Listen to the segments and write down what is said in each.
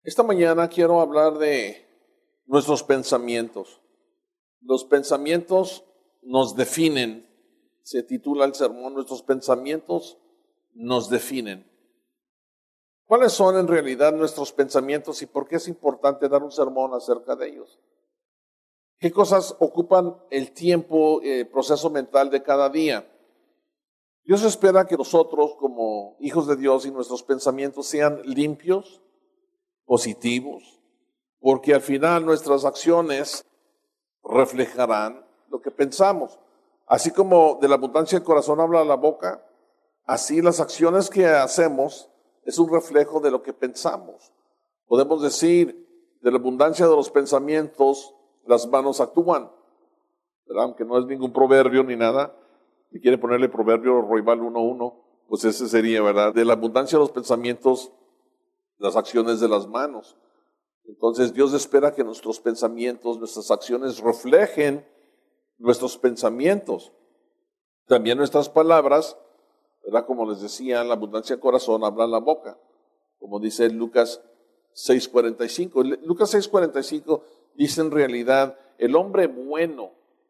Esta mañana quiero hablar de nuestros pensamientos. Los pensamientos nos definen. Se titula el sermón, Nuestros pensamientos nos definen. ¿Cuáles son en realidad nuestros pensamientos y por qué es importante dar un sermón acerca de ellos? ¿Qué cosas ocupan el tiempo, el proceso mental de cada día? Dios espera que nosotros, como hijos de Dios, y nuestros pensamientos sean limpios, positivos, porque al final nuestras acciones reflejarán lo que pensamos. Así como de la abundancia del corazón habla la boca, así las acciones que hacemos es un reflejo de lo que pensamos. Podemos decir, de la abundancia de los pensamientos, las manos actúan, ¿verdad? Aunque no es ningún proverbio ni nada. Si quiere ponerle proverbio Roybal 1:1, pues ese sería, ¿verdad? De la abundancia de los pensamientos, las acciones de las manos. Entonces Dios espera que nuestros pensamientos, nuestras acciones reflejen nuestros pensamientos. También nuestras palabras, ¿verdad? Como les decía, la abundancia del corazón habla la boca. Como dice Lucas 6:45. Lucas 6:45 dice en realidad, el hombre bueno,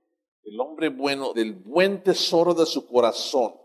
del buen tesoro de su corazón,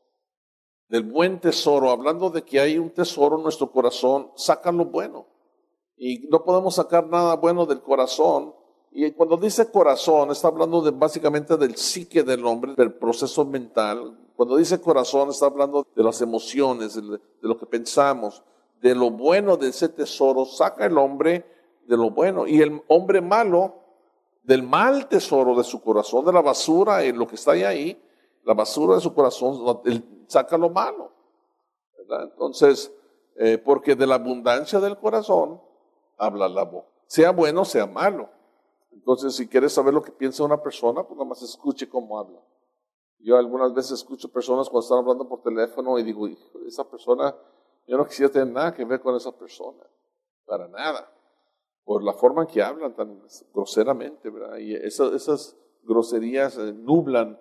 del buen tesoro, hablando de que hay un tesoro en nuestro corazón, saca lo bueno. Y no podemos sacar nada bueno del corazón. Y cuando dice corazón, está hablando básicamente del psique del hombre, del proceso mental. Cuando dice corazón, está hablando de las emociones, de lo que pensamos, de lo bueno de ese tesoro, saca el hombre de lo bueno. Y el hombre malo, del mal tesoro de su corazón, de la basura, en lo que está ahí, la basura de su corazón, saca lo malo, ¿verdad? Entonces, porque de la abundancia del corazón habla la boca, sea bueno, sea malo. Entonces, si quieres saber lo que piensa una persona, pues nada más escuche cómo habla. Yo algunas veces escucho personas cuando están hablando por teléfono y digo, hijo, esa persona, yo no quisiera tener nada que ver con esa persona, para nada, por la forma en que hablan tan groseramente, ¿verdad? Y esas groserías nublan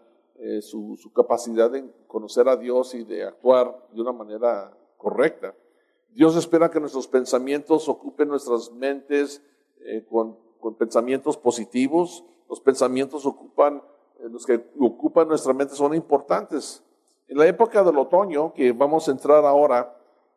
su capacidad de conocer a Dios y de actuar de una manera correcta. Dios espera que nuestros pensamientos ocupen nuestras mentes con pensamientos positivos. Los pensamientos los que ocupan nuestra mente son importantes. En la época del otoño, que vamos a entrar ahora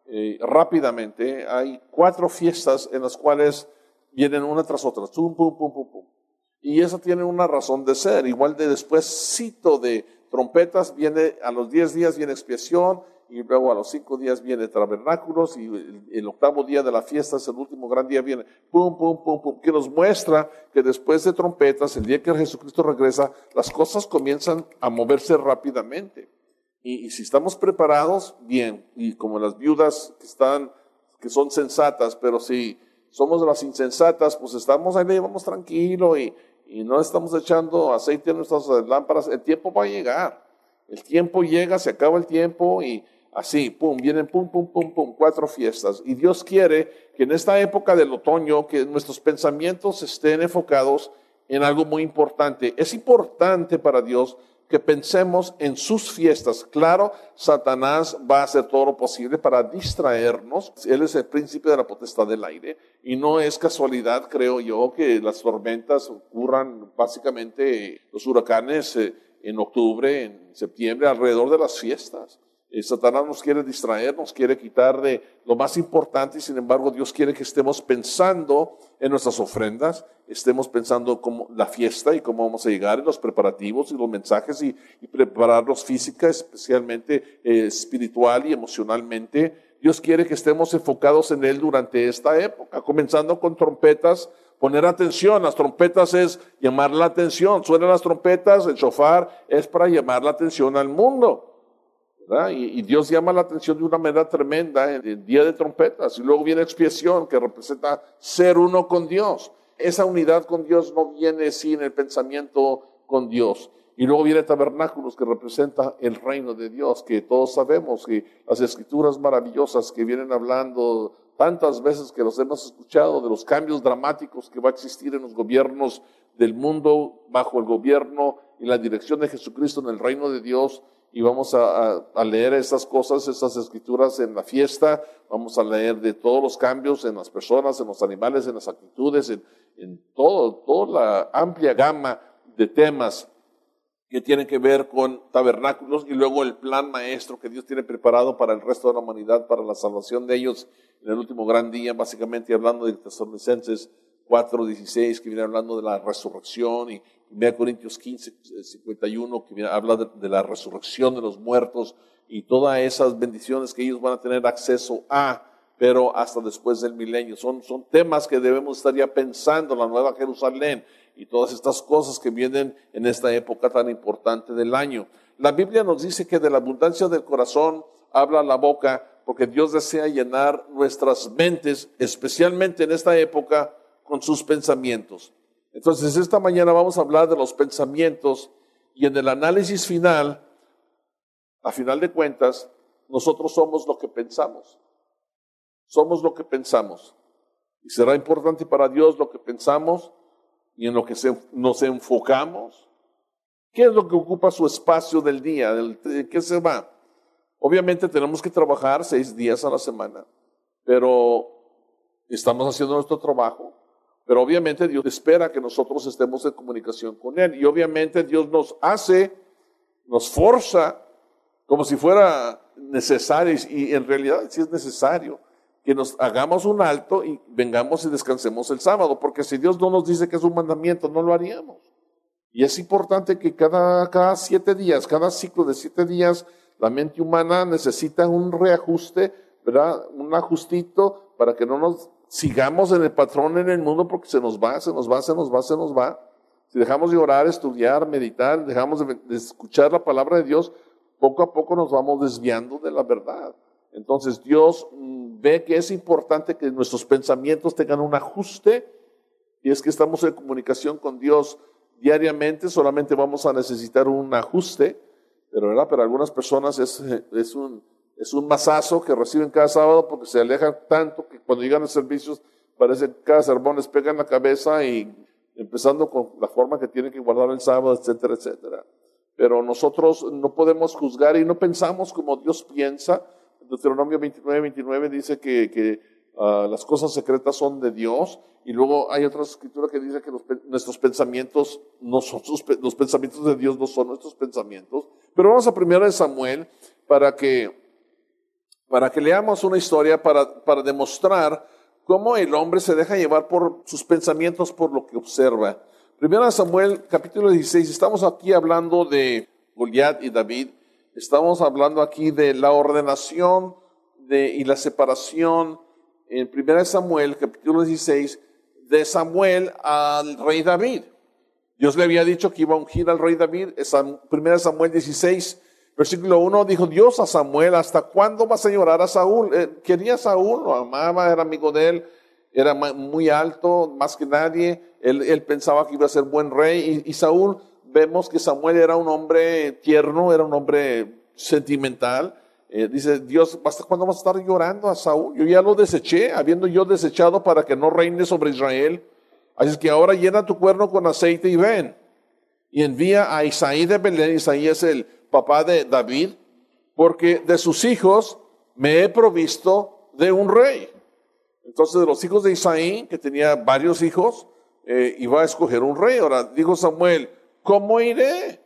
rápidamente, hay 4 fiestas en las cuales vienen una tras otra, pum, pum, pum, pum, pum. Y eso tiene una razón de ser. Igual de despuéscito de trompetas, a los 10 días viene expiación, y luego a los 5 días viene tabernáculos, y el 8º día de la fiesta es el último gran día, viene pum, pum, pum, pum, que nos muestra que después de trompetas, el día que Jesucristo regresa, las cosas comienzan a moverse rápidamente. Y si estamos preparados, bien, y como las viudas que son sensatas, pero si somos las insensatas, pues estamos ahí, vamos tranquilo y no estamos echando aceite en nuestras lámparas. El tiempo va a llegar. El tiempo llega, se acaba el tiempo y así, pum, vienen pum, pum, pum, pum, 4 fiestas. Y Dios quiere que en esta época del otoño, que nuestros pensamientos estén enfocados en algo muy importante. Es importante para Dios que pensemos en sus fiestas. Claro, Satanás va a hacer todo lo posible para distraernos. Él es el príncipe de la potestad del aire y no es casualidad, creo yo, que las tormentas ocurran básicamente, los huracanes en octubre, en septiembre, alrededor de las fiestas. Satanás nos quiere distraer, nos quiere quitar de lo más importante y sin embargo Dios quiere que estemos pensando en nuestras ofrendas, estemos pensando cómo la fiesta y cómo vamos a llegar, en los preparativos y los mensajes y prepararnos física, especialmente espiritual y emocionalmente. Dios quiere que estemos enfocados en Él durante esta época, comenzando con trompetas. Poner atención, las trompetas es llamar la atención, suenan las trompetas, el shofar es para llamar la atención al mundo. Y Dios llama la atención de una manera tremenda en el día de trompetas. Y luego viene expiación, que representa ser uno con Dios. Esa unidad con Dios no viene sin el pensamiento con Dios. Y luego viene tabernáculos, que representa el reino de Dios, que todos sabemos que las escrituras maravillosas que vienen hablando tantas veces que los hemos escuchado, de los cambios dramáticos que va a existir en los gobiernos del mundo bajo el gobierno y la dirección de Jesucristo en el reino de Dios. y vamos a leer estas cosas, estas escrituras en la fiesta. Vamos a leer de todos los cambios en las personas, en los animales, en las actitudes, en toda la amplia gama de temas que tienen que ver con tabernáculos, y luego el plan maestro que Dios tiene preparado para el resto de la humanidad, para la salvación de ellos en el último gran día, básicamente hablando de Tesalonicenses 4:16, que viene hablando de la resurrección, y 1 Corintios 15:51, que habla de la resurrección de los muertos y todas esas bendiciones que ellos van a tener acceso a, pero hasta después del milenio. Son temas que debemos estar ya pensando, la Nueva Jerusalén y todas estas cosas que vienen en esta época tan importante del año. La Biblia nos dice que de la abundancia del corazón habla la boca, porque Dios desea llenar nuestras mentes, especialmente en esta época, con sus pensamientos. Entonces, esta mañana vamos a hablar de los pensamientos, y en el análisis final, a final de cuentas, nosotros somos lo que pensamos. Somos lo que pensamos. Y será importante para Dios lo que pensamos y en lo que nos enfocamos. ¿Qué es lo que ocupa su espacio del día? ¿Qué se va? Obviamente tenemos que trabajar 6 días a la semana, pero estamos haciendo nuestro trabajo. Pero obviamente Dios espera que nosotros estemos en comunicación con Él. Y obviamente Dios nos forza como si fuera necesario, y en realidad sí es necesario, que nos hagamos un alto y vengamos y descansemos el sábado, porque si Dios no nos dice que es un mandamiento, no lo haríamos. Y es importante que cada 7 días, cada ciclo de 7 días, la mente humana necesita un reajuste, ¿verdad? Un ajustito para que no nos sigamos en el patrón en el mundo, porque se nos va. Si dejamos de orar, estudiar, meditar, dejamos de escuchar la palabra de Dios, poco a poco nos vamos desviando de la verdad. Entonces Dios ve que es importante que nuestros pensamientos tengan un ajuste, y es que estamos en comunicación con Dios diariamente. Solamente vamos a necesitar un ajuste, pero ¿verdad? Para algunas personas es un mazazo que reciben cada sábado, porque se alejan tanto que cuando llegan a servicios parece que cada sermón les pega en la cabeza, y empezando con la forma que tienen que guardar el sábado, etcétera, etcétera. Pero nosotros no podemos juzgar y no pensamos como Dios piensa. Deuteronomio 29:29 dice que las cosas secretas son de Dios, y luego hay otra escritura que dice que nuestros pensamientos no son los pensamientos de Dios no son nuestros pensamientos. Pero vamos a 1 Samuel para que leamos una historia para demostrar cómo el hombre se deja llevar por sus pensamientos, por lo que observa. 1 Samuel capítulo 16, estamos aquí hablando de Goliat y David. Estamos hablando aquí de la ordenación y la separación en 1 Samuel capítulo 16 de Samuel al rey David. Dios le había dicho que iba a ungir al rey David. 1 Samuel 16 versículo 1 dijo Dios a Samuel: ¿hasta cuándo vas a llorar a Saúl? Quería a Saúl, lo amaba, era amigo de él, era muy alto, más que nadie. Él pensaba que iba a ser buen rey, y Saúl, vemos que Samuel era un hombre tierno, era un hombre sentimental. Dice Dios: ¿hasta cuándo vas a estar llorando a Saúl? Yo ya lo deseché, habiendo yo desechado para que no reine sobre Israel. Así es que ahora llena tu cuerno con aceite y ven. Y envía a Isaí de Belén. Isaí es el papá de David, porque de sus hijos me he provisto de un rey. Entonces, de los hijos de Isaí, que tenía varios hijos, iba a escoger un rey. Ahora dijo Samuel: ¿cómo iré?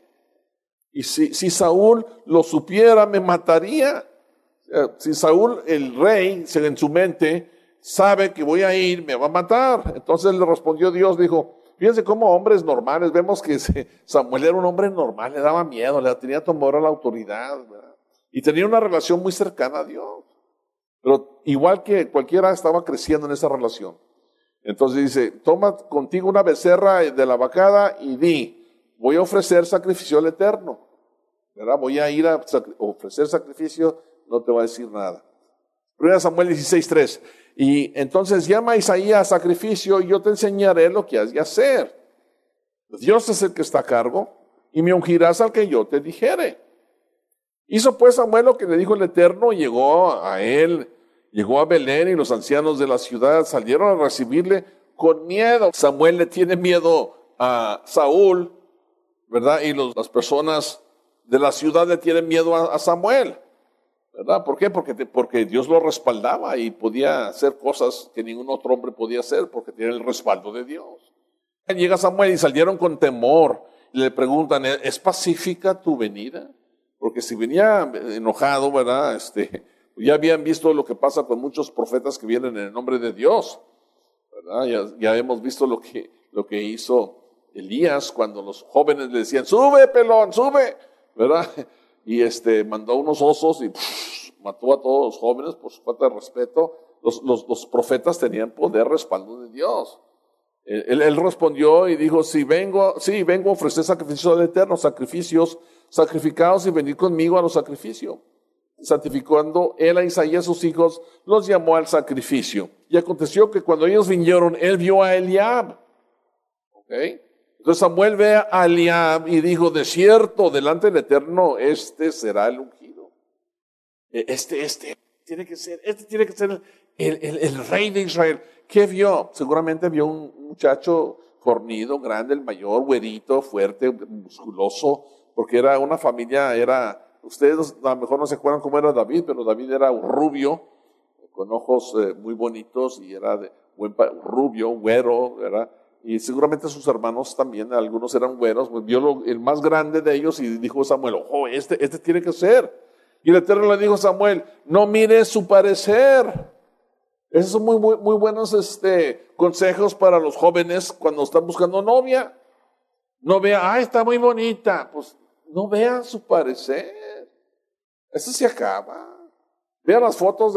Y si Saúl lo supiera, me mataría. Si Saúl, el rey, en su mente sabe que voy a ir, me va a matar. Entonces le respondió Dios, dijo: fíjense cómo hombres normales, vemos que Samuel era un hombre normal, le daba miedo, le tenía temor a la autoridad, ¿verdad? Y tenía una relación muy cercana a Dios. Pero igual que cualquiera, estaba creciendo en esa relación. Entonces dice: toma contigo una becerra de la vacada y di: voy a ofrecer sacrificio al Eterno, ¿verdad? Voy a ir a ofrecer sacrificio, no te va a decir nada. 1 Samuel 16:3. Y entonces llama a Isaí a sacrificio, y yo te enseñaré lo que has de hacer. Dios es el que está a cargo, y me ungirás al que yo te dijere. Hizo pues Samuel lo que le dijo el Eterno, y llegó a Belén, y los ancianos de la ciudad salieron a recibirle con miedo. Samuel le tiene miedo a Saúl, ¿verdad? Y las personas de la ciudad le tienen miedo a Samuel, ¿verdad? ¿Por qué? Porque Dios lo respaldaba y podía hacer cosas que ningún otro hombre podía hacer porque tenía el respaldo de Dios. Llega Samuel y salieron con temor y le preguntan, ¿es pacífica tu venida? Porque si venía enojado, ¿verdad? Ya habían visto lo que pasa con muchos profetas que vienen en el nombre de Dios, ¿verdad? Ya hemos visto lo que hizo Elías cuando los jóvenes le decían, sube pelón, sube, ¿verdad? Y mandó unos osos y mató a todos los jóvenes por su falta de respeto. Los profetas tenían poder, respaldo de Dios. Él respondió y dijo, vengo a ofrecer sacrificios al Eterno, sacrificios sacrificados y venid conmigo a los sacrificios. Santificando él a Isaías sus hijos, los llamó al sacrificio. Y aconteció que cuando ellos vinieron, él vio a Eliab. ¿Okay? Entonces Samuel ve a Eliab y dijo, de cierto, delante del Eterno, este será el ungido. Este tiene que ser el rey de Israel. ¿Qué vio? Seguramente vio un muchacho fornido, grande, el mayor, güerito, fuerte, musculoso, porque era una familia, ustedes a lo mejor no se acuerdan cómo era David, pero David era un rubio, con ojos muy bonitos, y era de rubio, güero, ¿verdad? Y seguramente sus hermanos también, algunos eran güeros, pues vio el más grande de ellos y dijo Samuel, ojo, este tiene que ser. Y el Eterno le dijo a Samuel, no mires su parecer. Esos son muy buenos consejos para los jóvenes cuando están buscando novia. No vea, está muy bonita. Pues no vean su parecer. Eso se acaba. Vean las fotos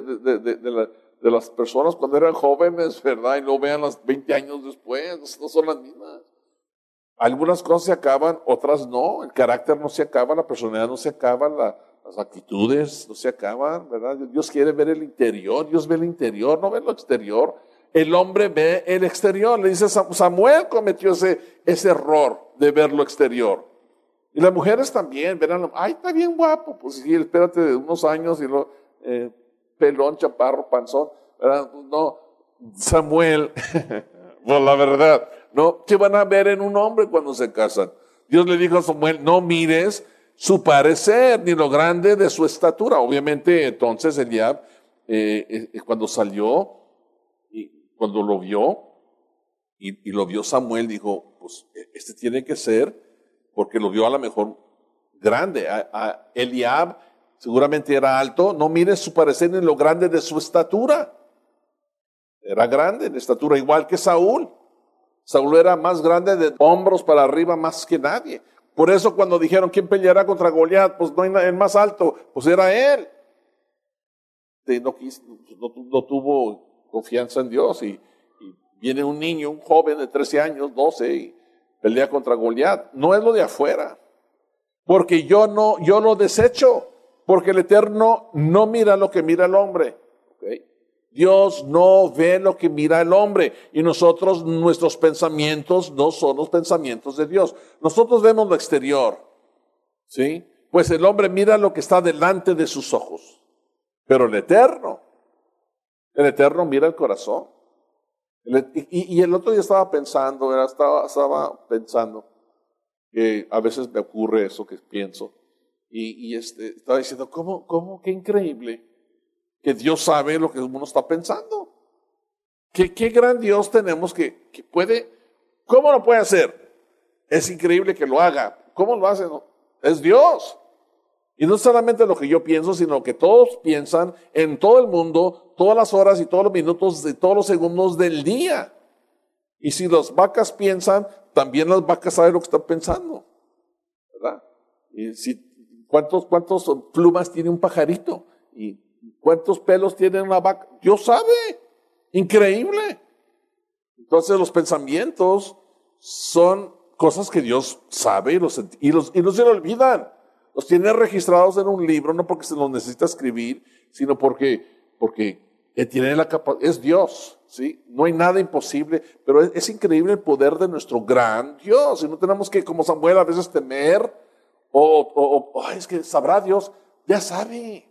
de las personas cuando eran jóvenes, ¿verdad? Y no vean las 20 años después. No son las mismas. Algunas cosas se acaban, otras no. El carácter no se acaba, la personalidad no se acaba, las actitudes no se acaban, ¿verdad? Dios quiere ver el interior, Dios ve el interior, no ve lo exterior. El hombre ve el exterior. Le dice, Samuel cometió ese error de ver lo exterior. Y las mujeres también, verán, está bien guapo, pues sí, espérate unos años y pelón, chaparro, panzón, ¿verdad? No, Samuel, pues la verdad, no, ¿qué van a ver en un hombre cuando se casan? Dios le dijo a Samuel, no mires su parecer, ni lo grande de su estatura. Obviamente, entonces Eliab, cuando salió, y cuando lo vio, y lo vio Samuel, dijo, pues este tiene que ser, porque lo vio a lo mejor grande. A Eliab seguramente era alto, no mires su parecer ni lo grande de su estatura. Era grande en estatura, igual que Saúl. Saúl era más grande de hombros para arriba más que nadie. Por eso cuando dijeron, ¿quién peleará contra Goliat? Pues no hay el más alto, pues era él. No tuvo confianza en Dios y viene un niño, un joven de 13 años, 12 y pelea contra Goliat. No es lo de afuera, porque yo lo desecho, porque el Eterno no mira lo que mira el hombre. ¿Okay? Dios no ve lo que mira el hombre y nuestros pensamientos no son los pensamientos de Dios. Nosotros vemos lo exterior, ¿sí? Pues el hombre mira lo que está delante de sus ojos, pero el Eterno mira el corazón. Y el otro día estaba pensando que a veces me ocurre eso que pienso y estaba diciendo, ¿cómo? Qué increíble que Dios sabe lo que uno está pensando. Qué gran Dios tenemos que puede, ¿cómo lo puede hacer? Es increíble que lo haga. ¿Cómo lo hace? No, es Dios. Y no solamente lo que yo pienso, sino que todos piensan en todo el mundo, todas las horas y todos los minutos de todos los segundos del día. Y si las vacas piensan, también las vacas saben lo que están pensando, ¿verdad? Y ¿cuántos plumas tiene un pajarito? Y ¿cuántos pelos tiene una vaca? Dios sabe. Increíble. Entonces los pensamientos son cosas que Dios sabe y no se lo olvidan. Los tiene registrados en un libro, no porque se los necesita escribir, sino porque tiene la capacidad, es Dios, ¿sí? No hay nada imposible, pero es increíble el poder de nuestro gran Dios. Y no tenemos que, como Samuel, a veces temer, es que sabrá Dios, ya sabe.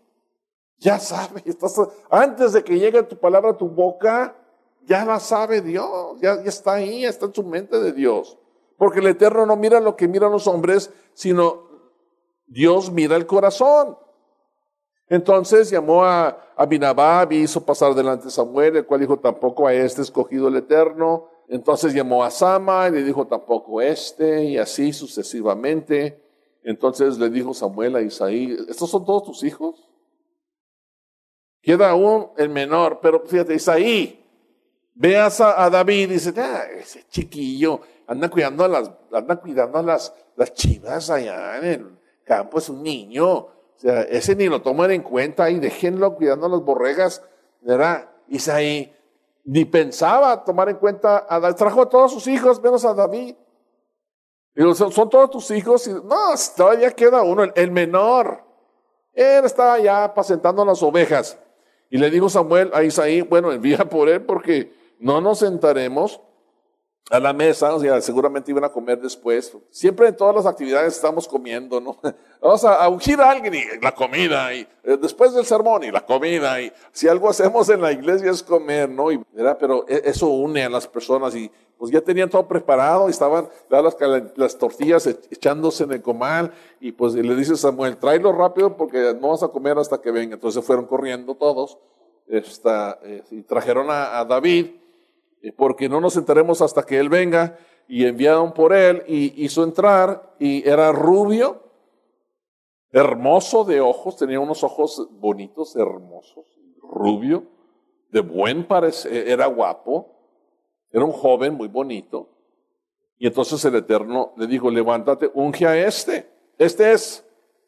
Antes de que llegue tu palabra a tu boca, ya la sabe Dios, ya está ahí, está en su mente de Dios. Porque el Eterno no mira lo que miran los hombres, sino Dios mira el corazón. Entonces llamó a Abinadab y hizo pasar delante de Samuel, el cual dijo, tampoco a este escogido el Eterno. Entonces llamó a Sama y le dijo, tampoco este, y así sucesivamente. Entonces le dijo Samuel a Isaí, ¿estos son todos tus hijos? Queda aún el menor, pero fíjate, Isaí, veas a David y dice, ese chiquillo anda cuidando las chivas allá en el campo, es un niño. O sea, ese ni lo toman en cuenta y déjenlo cuidando a las borregas, ¿verdad? Isaí ni pensaba tomar en cuenta a David, trajo a todos sus hijos, menos a David. Digo, ¿son todos tus hijos? Y, no, todavía queda uno, el menor. Él estaba ya apacentando las ovejas. Y le dijo Samuel a Isaí, bueno, envía por él porque no nos sentaremos a la mesa, o sea, seguramente iban a comer después. Siempre en todas las actividades estamos comiendo, ¿no? Vamos a ungir a alguien y la comida, y después del sermón y la comida, y si algo hacemos en la iglesia es comer, ¿no? Y, ¿verdad? Pero eso une a las personas y pues ya tenían todo preparado y estaban las tortillas echándose en el comal y pues le dice Samuel, tráelo rápido porque no vas a comer hasta que venga. Entonces fueron corriendo todos y trajeron a David, porque no nos sentaremos hasta que él venga, y enviaron por él y hizo entrar y era rubio, hermoso de ojos, tenía unos ojos bonitos, hermosos, rubio, de buen parecer, era guapo, era un joven muy bonito. Y entonces el Eterno le dijo, levántate, unge a este es.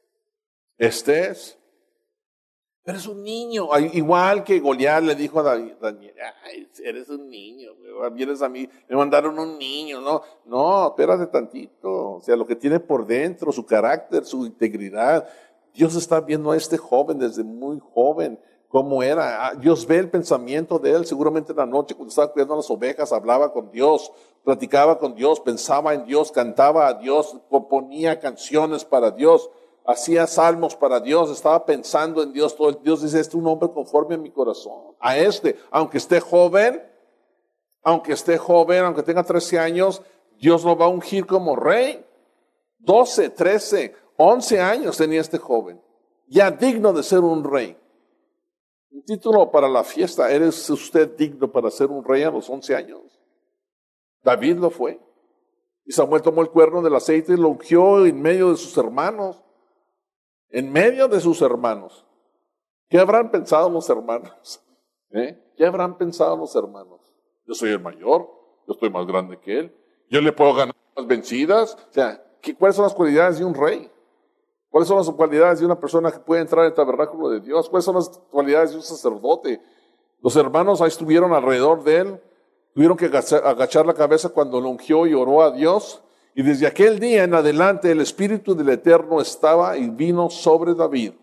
Pero es un niño, igual que Goliat le dijo a Daniel, ay, eres un niño, vienes a mí, me mandaron un niño, no, espérate tantito, o sea, lo que tiene por dentro, su carácter, su integridad, Dios está viendo a este joven desde muy joven, cómo era, Dios ve el pensamiento de él, seguramente en la noche cuando estaba cuidando las ovejas, hablaba con Dios, platicaba con Dios, pensaba en Dios, cantaba a Dios, componía canciones para Dios, hacía salmos para Dios, estaba pensando en Dios, todo Dios dice, este es un hombre conforme a mi corazón. A aunque esté joven, aunque tenga 13 años, Dios lo va a ungir como rey. 12, 13, 11 años tenía este joven, ya digno de ser un rey. Un título para la fiesta, ¿eres usted digno para ser un rey a los 11 años? David lo fue. Y Samuel tomó el cuerno del aceite y lo ungió en medio de sus hermanos. En medio de sus hermanos. ¿Qué habrán pensado los hermanos? ¿Qué habrán pensado los hermanos? Yo soy el mayor, yo estoy más grande que él, yo le puedo ganar las vencidas. O sea, ¿cuáles son las cualidades de un rey? ¿Cuáles son las cualidades de una persona que puede entrar en el tabernáculo de Dios? ¿Cuáles son las cualidades de un sacerdote? Los hermanos ahí estuvieron alrededor de él, tuvieron que agachar la cabeza cuando lo ungió y oró a Dios. Y desde aquel día en adelante el Espíritu del Eterno estaba y vino sobre David.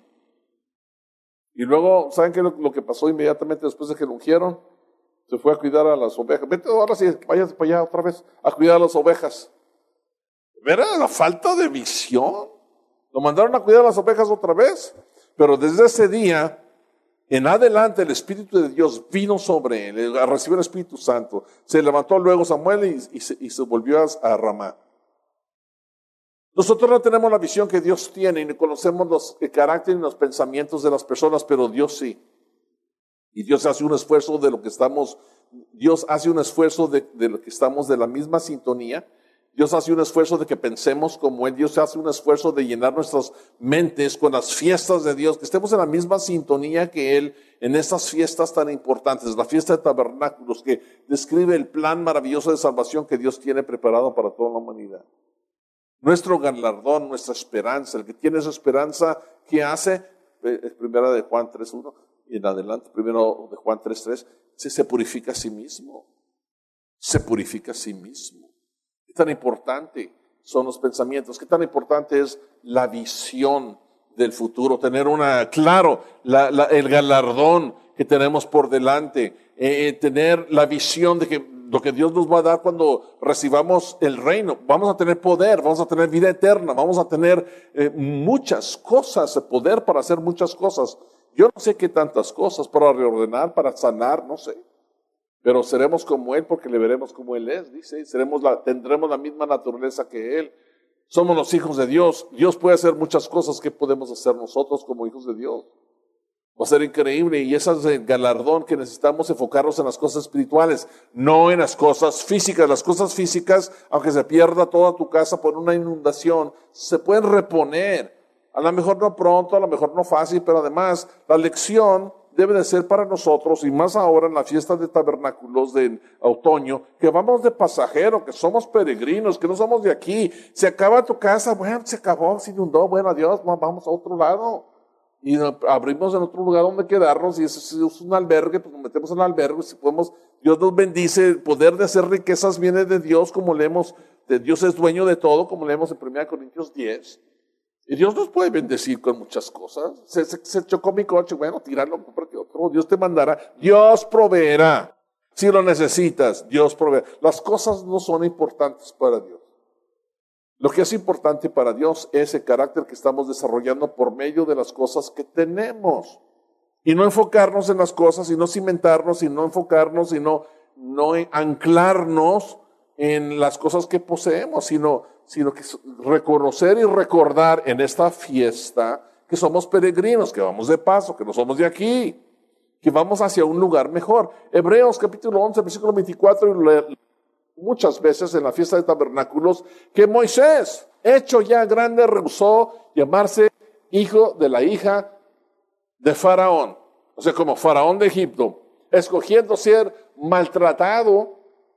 Y luego, ¿saben qué es lo que pasó inmediatamente después de que lo ungieron? Se fue a cuidar a las ovejas. Vete ahora sí, váyase para allá otra vez a cuidar a las ovejas. ¿Verdad? La falta de visión. Lo mandaron a cuidar a las ovejas otra vez. Pero desde ese día en adelante el Espíritu de Dios vino sobre él, recibió el Espíritu Santo. Se levantó luego Samuel y se volvió a Ramá. Nosotros no tenemos la visión que Dios tiene y no conocemos el carácter y los pensamientos de las personas, pero Dios sí. Y Dios hace un esfuerzo de lo que estamos, Dios hace un esfuerzo de lo que estamos de la misma sintonía. Dios hace un esfuerzo de que pensemos como Él. Dios hace un esfuerzo de llenar nuestras mentes con las fiestas de Dios, que estemos en la misma sintonía que Él en estas fiestas tan importantes. La fiesta de tabernáculos que describe el plan maravilloso de salvación que Dios tiene preparado para toda la humanidad. Nuestro galardón, nuestra esperanza, el que tiene esa esperanza, ¿qué hace? Es primera de Juan 3:1 y en adelante, primero de Juan 3:3, se purifica a sí mismo. Se purifica a sí mismo. ¿Qué tan importante son los pensamientos? ¿Qué tan importante es la visión del futuro? Tener el galardón que tenemos por delante, tener la visión de que lo que Dios nos va a dar cuando recibamos el reino. Vamos a tener poder, vamos a tener vida eterna, vamos a tener muchas cosas, poder para hacer muchas cosas. Yo no sé qué tantas cosas, para reordenar, para sanar, no sé. Pero seremos como Él porque le veremos como Él es, dice. Tendremos la misma naturaleza que Él. Somos los hijos de Dios. Dios puede hacer muchas cosas que podemos hacer nosotros como hijos de Dios. Va a ser increíble y ese es el galardón que necesitamos, enfocarnos en las cosas espirituales, no en las cosas físicas. Las cosas físicas, aunque se pierda toda tu casa por una inundación, se pueden reponer. A lo mejor no pronto, a lo mejor no fácil, pero además la lección debe de ser para nosotros, y más ahora en la fiesta de tabernáculos de otoño, que vamos de pasajero, que somos peregrinos, que no somos de aquí. Se acaba tu casa, bueno, se acabó, se inundó, bueno, adiós, vamos a otro lado. Y abrimos en otro lugar donde quedarnos, y si es un albergue, pues nos metemos en el albergue, si podemos, Dios nos bendice, el poder de hacer riquezas viene de Dios, como leemos, de Dios es dueño de todo, como leemos en 1 Corintios 10. Y Dios nos puede bendecir con muchas cosas. Se chocó mi coche, bueno, tíralo, cómprate otro. Dios te mandará, Dios proveerá. Si lo necesitas, Dios proveerá. Las cosas no son importantes para Dios. Lo que es importante para Dios es el carácter que estamos desarrollando por medio de las cosas que tenemos. Y no enfocarnos en las cosas, y no cimentarnos, y no enfocarnos, y no anclarnos en las cosas que poseemos, sino que reconocer y recordar en esta fiesta que somos peregrinos, que vamos de paso, que no somos de aquí, que vamos hacia un lugar mejor. Hebreos capítulo 11, versículo 24, muchas veces en la fiesta de tabernáculos, que Moisés, hecho ya grande, rehusó llamarse hijo de la hija de Faraón, o sea, como Faraón de Egipto, escogiendo ser maltratado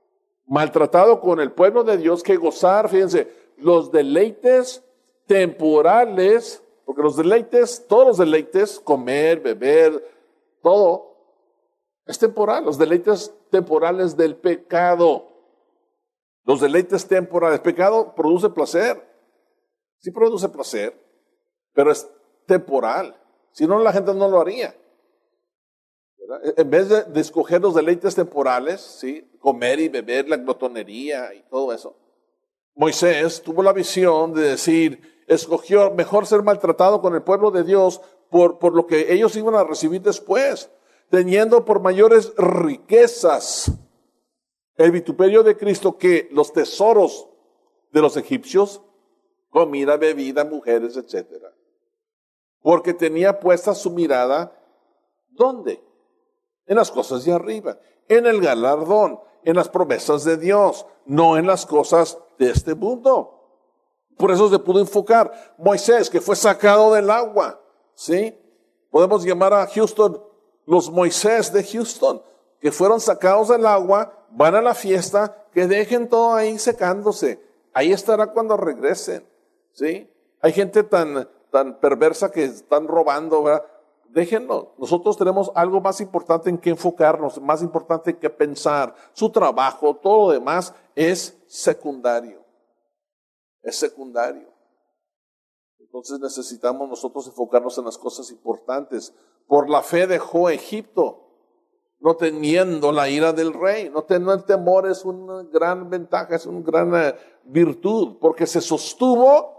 con el pueblo de Dios, que gozar, fíjense, los deleites temporales, porque todos los deleites, comer, beber, todo, es temporal, los deleites temporales del pecado. Los deleites temporales. El pecado produce placer. Sí produce placer, pero es temporal. Si no, la gente no lo haría. ¿Verdad? En vez de escoger los deleites temporales, ¿sí? Comer y beber, la glotonería y todo eso, Moisés tuvo la visión de decir, escogió mejor ser maltratado con el pueblo de Dios por lo que ellos iban a recibir después, teniendo por mayores riquezas el vituperio de Cristo que los tesoros de los egipcios, comida, bebida, mujeres, etc. Porque tenía puesta su mirada, ¿dónde? En las cosas de arriba, en el galardón, en las promesas de Dios, no en las cosas de este mundo. Por eso se pudo enfocar. Moisés, que fue sacado del agua, ¿sí? Podemos llamar a Houston los Moisés de Houston, que fueron sacados del agua, van a la fiesta, que dejen todo ahí secándose. Ahí estará cuando regresen, ¿sí? Hay gente tan perversa que están robando, ¿verdad? Déjenlo. Nosotros tenemos algo más importante en que enfocarnos, más importante en que pensar. Su trabajo, todo lo demás es secundario. Es secundario. Entonces necesitamos nosotros enfocarnos en las cosas importantes. Por la fe dejó Egipto, no teniendo la ira del rey. No tener el temor es una gran ventaja, es una gran virtud, porque se sostuvo.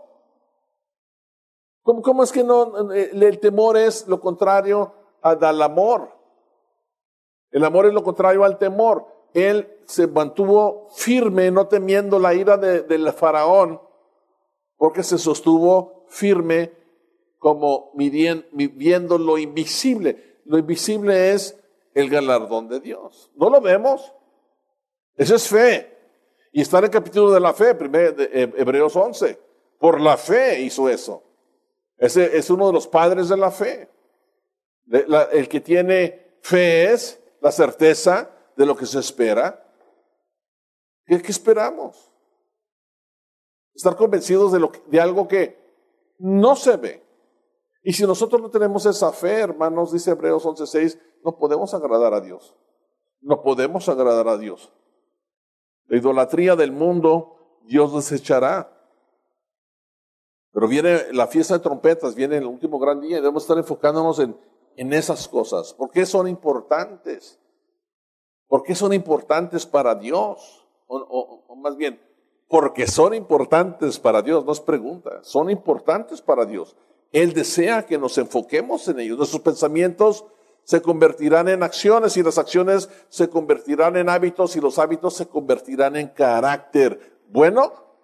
¿Cómo es que no? El temor es lo contrario al amor. El amor es lo contrario al temor. Él se mantuvo firme, no temiendo la ira del faraón, porque se sostuvo firme como viendo lo invisible. Lo invisible es el galardón de Dios. ¿No lo vemos? Eso es fe. Y está en el capítulo de la fe, Hebreos 11. Por la fe hizo eso. Ese es uno de los padres de la fe. El que tiene fe es la certeza de lo que se espera. ¿Qué esperamos? Estar convencidos de algo que no se ve. Y si nosotros no tenemos esa fe, hermanos, dice Hebreos 11:6, no podemos agradar a Dios. No podemos agradar a Dios. La idolatría del mundo, Dios desechará. Pero viene la fiesta de trompetas, viene el último gran día y debemos estar enfocándonos en esas cosas. ¿Por qué son importantes? ¿Por qué son importantes para Dios? O más bien, porque son importantes para Dios, no es pregunta, son importantes para Dios. Él desea que nos enfoquemos en ellos. Nuestros pensamientos se convertirán en acciones y las acciones se convertirán en hábitos y los hábitos se convertirán en carácter, bueno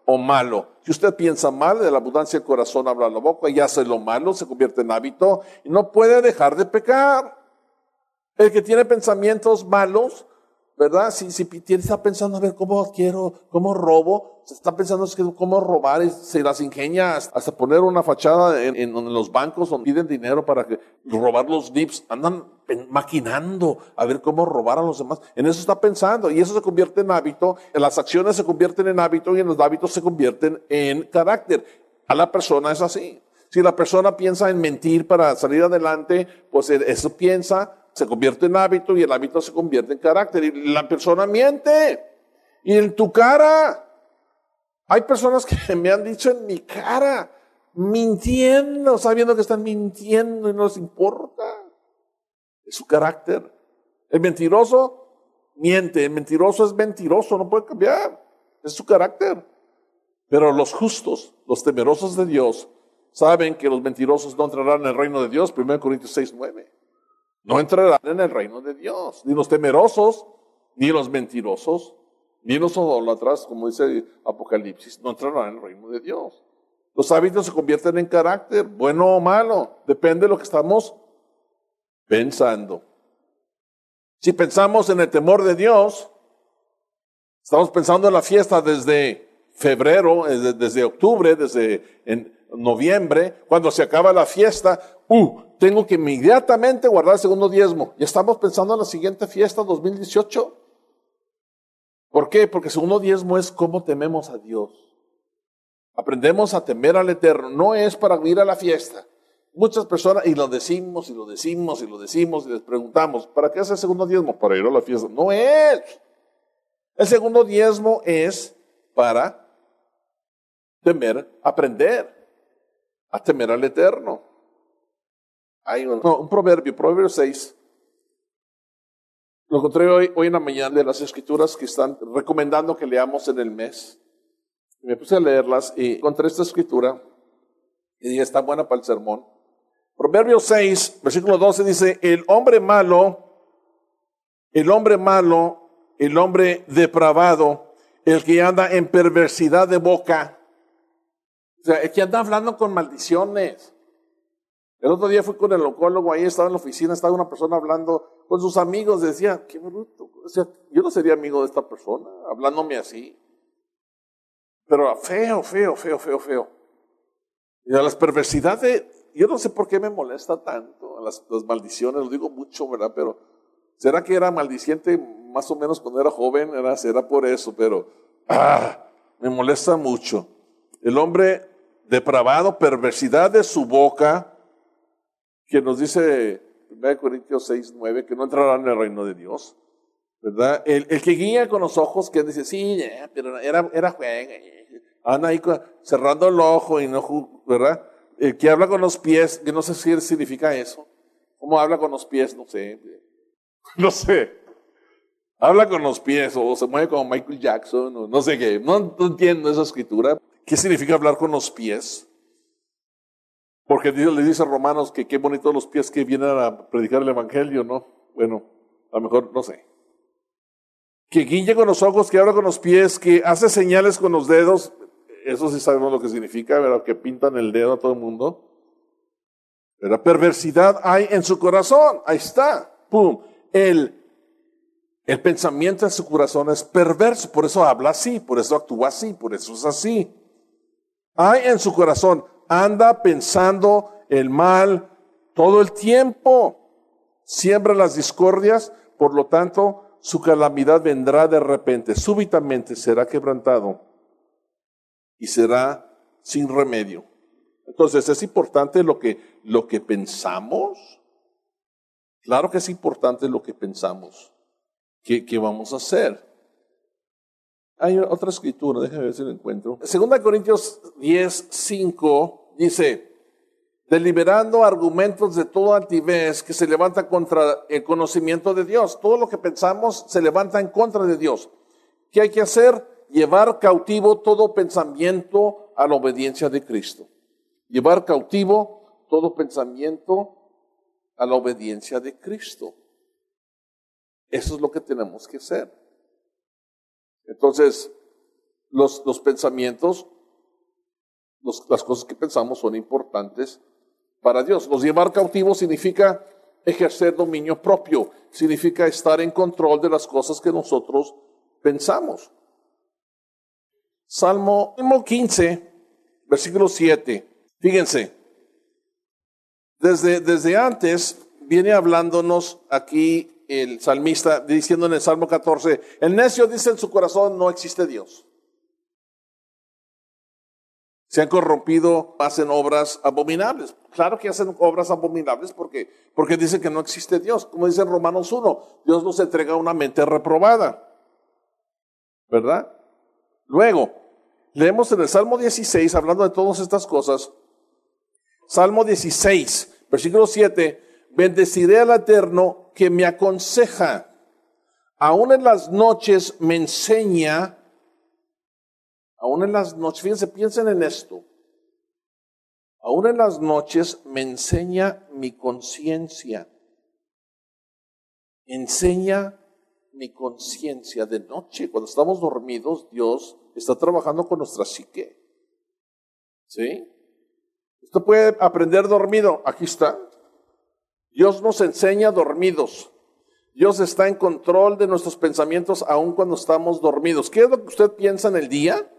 o malo. Si usted piensa mal, de la abundancia del corazón habla la boca y hace lo malo, se convierte en hábito y no puede dejar de pecar. El que tiene pensamientos malos, ¿verdad? Si está pensando, a ver, cómo robo, se está pensando cómo robar, y se las ingenia hasta poner una fachada en los bancos donde piden dinero para robar los VIPs, andan maquinando a ver cómo robar a los demás. En eso está pensando y eso se convierte en hábito, las acciones se convierten en hábito y en los hábitos se convierten en carácter. A la persona es así. Si la persona piensa en mentir para salir adelante, pues eso se convierte en hábito y el hábito se convierte en carácter. Y la persona miente. Y en tu cara. Hay personas que me han dicho en mi cara, mintiendo, sabiendo que están mintiendo y no les importa. Es su carácter. El mentiroso miente, el mentiroso es mentiroso, no puede cambiar. Es su carácter. Pero los justos, los temerosos de Dios, saben que los mentirosos no entrarán en el reino de Dios. 1 Corintios 6:9. No entrarán en el reino de Dios. Ni los temerosos, ni los mentirosos, ni los idólatras, como dice Apocalipsis, no entrarán en el reino de Dios. Los hábitos se convierten en carácter, bueno o malo. Depende de lo que estamos pensando. Si pensamos en el temor de Dios, estamos pensando en la fiesta desde febrero, desde octubre, desde en noviembre, cuando se acaba la fiesta, tengo que inmediatamente guardar el segundo diezmo. Ya estamos pensando en la siguiente fiesta, 2018. ¿Por qué? Porque el segundo diezmo es cómo tememos a Dios. Aprendemos a temer al Eterno. No es para ir a la fiesta. Muchas personas, y lo decimos, y les preguntamos, ¿para qué es el segundo diezmo? Para ir a la fiesta. No es. El segundo diezmo es para aprender a temer al Eterno. Hay un proverbio 6. Lo encontré hoy en la mañana de las escrituras que están recomendando que leamos en el mes. Me puse a leerlas y encontré esta escritura y dije, está buena para el sermón. Proverbio 6, versículo 12 dice, el hombre depravado, el que anda en perversidad de boca, o sea, el que anda hablando con maldiciones. El otro día fui con el oncólogo, ahí estaba en la oficina, estaba una persona hablando con sus amigos, decía, qué bruto, o sea, yo no sería amigo de esta persona, hablándome así. Pero feo. Y a las perversidades, yo no sé por qué me molesta tanto, a las maldiciones, lo digo mucho, ¿verdad? Pero, ¿será que era maldiciente más o menos cuando era joven? Será por eso, pero, me molesta mucho. El hombre depravado, perversidad de su boca, que nos dice 1 Corintios 6:9, que no entrarán en el reino de Dios, ¿verdad? El que guía con los ojos, que dice, sí, pero era juego, anda ahí cerrando el ojo y no, ¿verdad? El que habla con los pies, que no sé si significa eso. ¿Cómo habla con los pies? No sé. Habla con los pies o se mueve como Michael Jackson o no sé qué. No entiendo esa escritura. ¿Qué significa hablar con los pies? Porque Dios le dice a Romanos que qué bonitos los pies que vienen a predicar el evangelio, ¿no? Bueno, a lo mejor no sé. Que guiñe con los ojos, que habla con los pies, que hace señales con los dedos. Eso sí sabemos lo que significa, ¿verdad? Que pintan el dedo a todo el mundo. ¿Verdad? Perversidad hay en su corazón. Ahí está. ¡Pum! El pensamiento de su corazón es perverso. Por eso habla así, por eso actúa así, por eso es así. Hay en su corazón. Anda pensando el mal todo el tiempo. Siembra las discordias, por lo tanto, su calamidad vendrá de repente. Súbitamente será quebrantado y será sin remedio. Entonces, ¿es importante lo que pensamos? Claro que es importante lo que pensamos. ¿Qué vamos a hacer? Hay otra escritura, déjame ver si lo encuentro. 2 Corintios 10:5 dice, deliberando argumentos de toda altivez que se levanta contra el conocimiento de Dios. Todo lo que pensamos se levanta en contra de Dios. ¿Qué hay que hacer? Llevar cautivo todo pensamiento a la obediencia de Cristo. Llevar cautivo todo pensamiento a la obediencia de Cristo. Eso es lo que tenemos que hacer. Entonces, Los pensamientos, las cosas que pensamos son importantes para Dios. Los llevar cautivos significa ejercer dominio propio, significa estar en control de las cosas que nosotros pensamos. Salmo 15, versículo 7. Fíjense, desde antes viene hablándonos aquí el salmista diciendo en el Salmo 14, el necio dice en su corazón, no existe Dios. Se han corrompido, hacen obras abominables. Claro que hacen obras abominables porque dicen que no existe Dios. Como dice en Romanos 1, Dios nos entrega una mente reprobada. ¿Verdad? Luego, leemos en el Salmo 16, hablando de todas estas cosas, Salmo 16, versículo 7, bendeciré al Eterno que me aconseja, aún en las noches me enseña. Aún en las noches, fíjense, piensen en esto. Aún en las noches me enseña mi conciencia. Enseña mi conciencia. De noche, cuando estamos dormidos, Dios está trabajando con nuestra psique. ¿Sí? Usted puede aprender dormido. Aquí está. Dios nos enseña dormidos. Dios está en control de nuestros pensamientos aún cuando estamos dormidos. ¿Qué es lo que usted piensa en el día?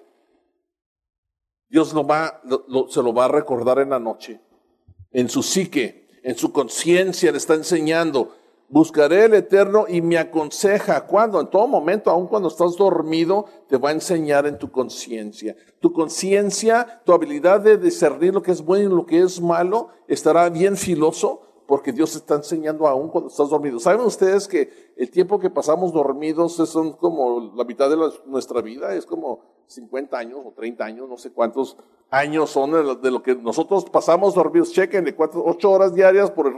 Dios se lo va a recordar en la noche, en su psique, en su conciencia le está enseñando. Buscaré el Eterno y me aconseja. ¿Cuándo? En todo momento, aun cuando estás dormido, te va a enseñar en tu conciencia. Tu conciencia, tu habilidad de discernir lo que es bueno y lo que es malo, estará bien filoso porque Dios te está enseñando aún cuando estás dormido. ¿Saben ustedes que el tiempo que pasamos dormidos son como la mitad de nuestra vida? Es como 50 años o 30 años, no sé cuántos años son de lo que nosotros pasamos dormidos. Chequen, 8 horas diarias por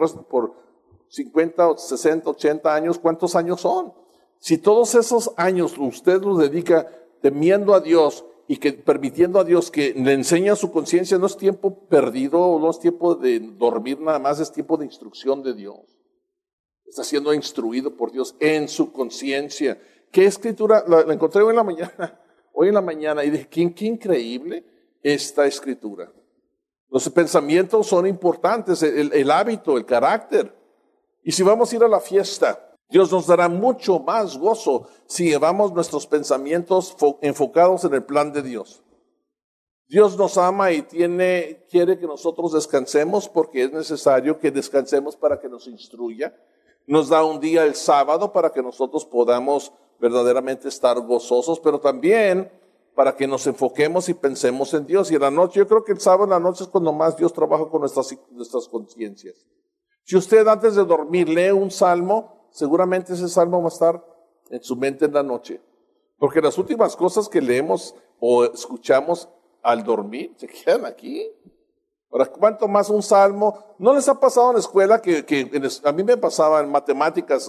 50 o 60, 80 años, ¿cuántos años son? Si todos esos años usted los dedica temiendo a Dios y permitiendo a Dios que le enseñe a su conciencia, no es tiempo perdido, no es tiempo de dormir nada más, es tiempo de instrucción de Dios. Está siendo instruido por Dios en su conciencia. ¿Qué escritura? La encontré hoy en la mañana y dije, qué increíble esta escritura. Los pensamientos son importantes, el hábito, el carácter. Y si vamos a ir a la fiesta, Dios nos dará mucho más gozo si llevamos nuestros pensamientos enfocados en el plan de Dios. Dios nos ama y quiere que nosotros descansemos porque es necesario que descansemos para que nos instruya. Nos da un día el sábado para que nosotros podamos verdaderamente estar gozosos, pero también para que nos enfoquemos y pensemos en Dios. Y en la noche, yo creo que el sábado en la noche es cuando más Dios trabaja con nuestras conciencias. Si usted antes de dormir lee un salmo, seguramente ese salmo va a estar en su mente en la noche. Porque las últimas cosas que leemos o escuchamos al dormir se quedan aquí. Ahora, ¿cuánto más un salmo? ¿No les ha pasado en la escuela a mí me pasaba en matemáticas,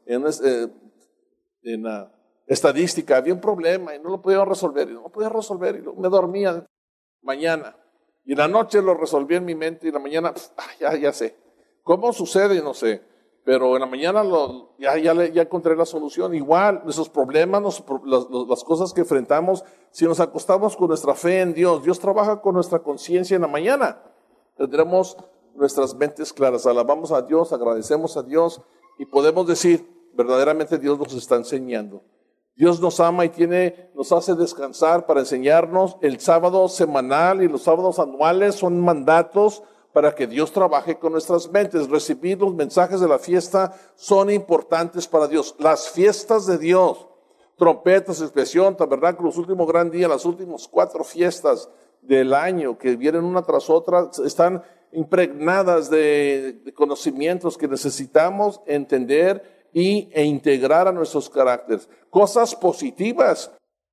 en estadística, había un problema y no lo podía resolver, y me dormía mañana. Y en la noche lo resolví en mi mente y en la mañana, ya sé. ¿Cómo sucede? No sé. Pero en la mañana ya encontré la solución. Igual, nuestros problemas, las cosas que enfrentamos, si nos acostamos con nuestra fe en Dios, Dios trabaja con nuestra conciencia en la mañana. Tendremos nuestras mentes claras. Alabamos a Dios, agradecemos a Dios y podemos decir, verdaderamente Dios nos está enseñando. Dios nos ama y nos hace descansar para enseñarnos. El sábado semanal y los sábados anuales son mandatos para que Dios trabaje con nuestras mentes. Recibir los mensajes de la fiesta son importantes para Dios. Las fiestas de Dios, trompetas, expresión, tabernáculos, último gran día, las últimas 4 fiestas del año que vienen una tras otra, están impregnadas de conocimientos que necesitamos entender e integrar a nuestros caracteres. Cosas positivas.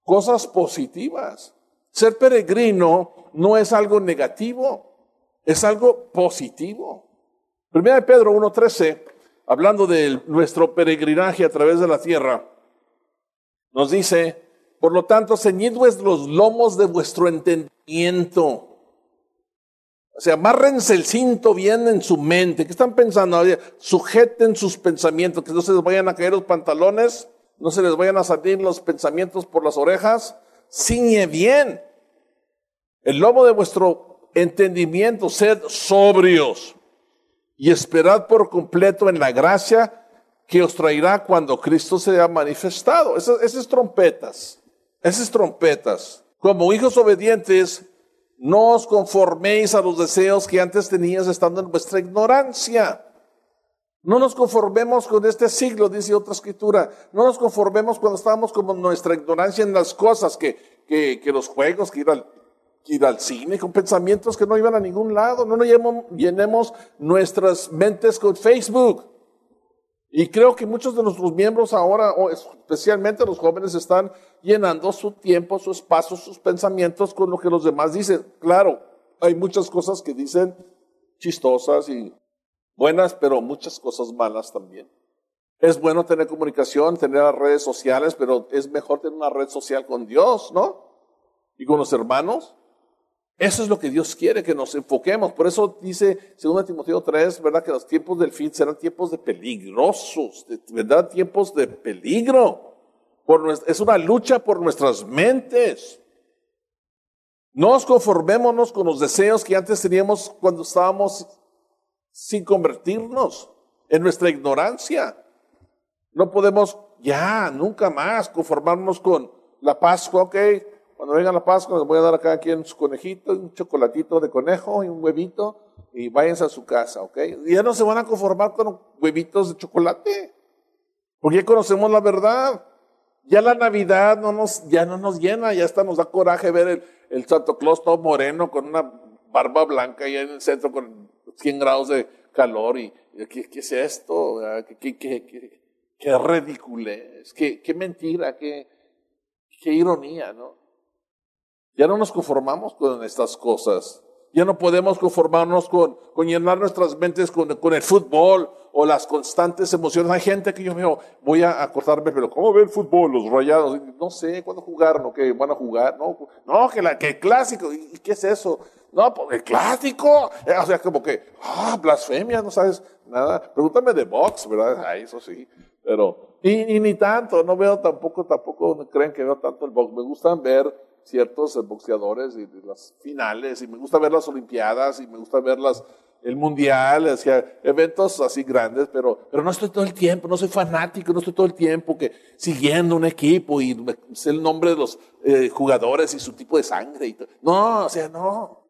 Ser peregrino no es algo negativo. Es algo positivo. 1 Pedro 1:13, hablando de nuestro peregrinaje a través de la tierra, nos dice, por lo tanto, ceñid los lomos de vuestro entendimiento. O sea, amárrense el cinto bien en su mente. ¿Qué están pensando? Sujeten sus pensamientos, que no se les vayan a caer los pantalones, no se les vayan a salir los pensamientos por las orejas. ciñe bien el lomo de vuestro entendimiento, sed sobrios y esperad por completo en la gracia que os traerá cuando Cristo sea manifestado. Esas trompetas, esas trompetas. Como hijos obedientes, no os conforméis a los deseos que antes tenías estando en vuestra ignorancia. No nos conformemos con este siglo, dice otra escritura. No nos conformemos cuando estábamos como en nuestra ignorancia en las cosas, que los juegos, que ir al cine, con pensamientos que no iban a ningún lado. No nos llenemos nuestras mentes con Facebook. Y creo que muchos de nuestros miembros ahora, o especialmente los jóvenes, están llenando su tiempo, su espacio, sus pensamientos con lo que los demás dicen. Claro, hay muchas cosas que dicen chistosas y buenas, pero muchas cosas malas también. Es bueno tener comunicación, tener las redes sociales, pero es mejor tener una red social con Dios, ¿no? Y con los hermanos. Eso es lo que Dios quiere, que nos enfoquemos. Por eso dice 2 Timoteo 3, ¿verdad? Que los tiempos del fin serán tiempos de peligrosos, ¿verdad? Tiempos de peligro. Es una lucha por nuestras mentes. No nos conformémonos con los deseos que antes teníamos cuando estábamos sin convertirnos en nuestra ignorancia. No podemos ya, nunca más conformarnos con la Pascua, ok. Cuando venga la Pascua, les voy a dar a cada quien su conejito, un chocolatito de conejo y un huevito, y váyanse a su casa, ¿ok? Y ya no se van a conformar con huevitos de chocolate, porque ya conocemos la verdad. Ya la Navidad ya no nos llena, ya hasta nos da coraje ver el Santo Claus todo moreno, con una barba blanca y en el centro con 100 grados de calor. Y ¿qué es esto? ¿Qué ridiculez? ¿Qué mentira? ¿Qué ironía, no? Ya no nos conformamos con estas cosas. Ya no podemos conformarnos con llenar nuestras mentes con el fútbol o las constantes emociones. Hay gente que yo veo, voy a cortarme, pero ¿cómo ve el fútbol? Los Rayados, no sé, ¿cuándo jugaron? ¿O qué van a jugar? No, que el clásico. ¿Y qué es eso? No, pues el clásico. O sea, como que, blasfemia, no sabes nada. Pregúntame de box, ¿verdad? Eso sí. Pero, y ni tanto, no veo tampoco creen que veo tanto el box. Me gustan ver ciertos boxeadores y las finales, y me gusta ver las olimpiadas, y me gusta ver el mundial, o sea, eventos así grandes, pero no estoy todo el tiempo, no soy fanático, no estoy todo el tiempo siguiendo un equipo y sé el nombre de los jugadores y su tipo de sangre y todo. No, o sea, no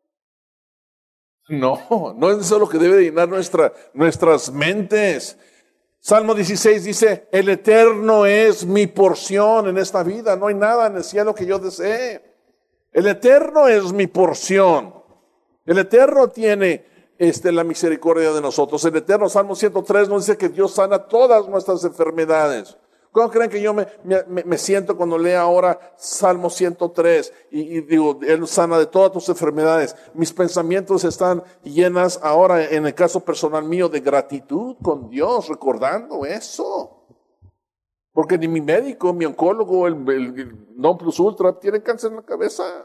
es eso lo que debe llenar nuestras mentes. Salmo 16 dice, el Eterno es mi porción en esta vida, no hay nada en el cielo que yo desee. El Eterno es mi porción. El Eterno tiene la misericordia de nosotros. El Eterno, Salmo 103 nos dice que Dios sana todas nuestras enfermedades. ¿Cómo creen que yo me siento cuando leo ahora Salmo 103 y digo, Él sana de todas tus enfermedades? Mis pensamientos están llenas ahora, en el caso personal mío, de gratitud con Dios, recordando eso. Porque ni mi médico, mi oncólogo, el non plus ultra, tiene cáncer en la cabeza.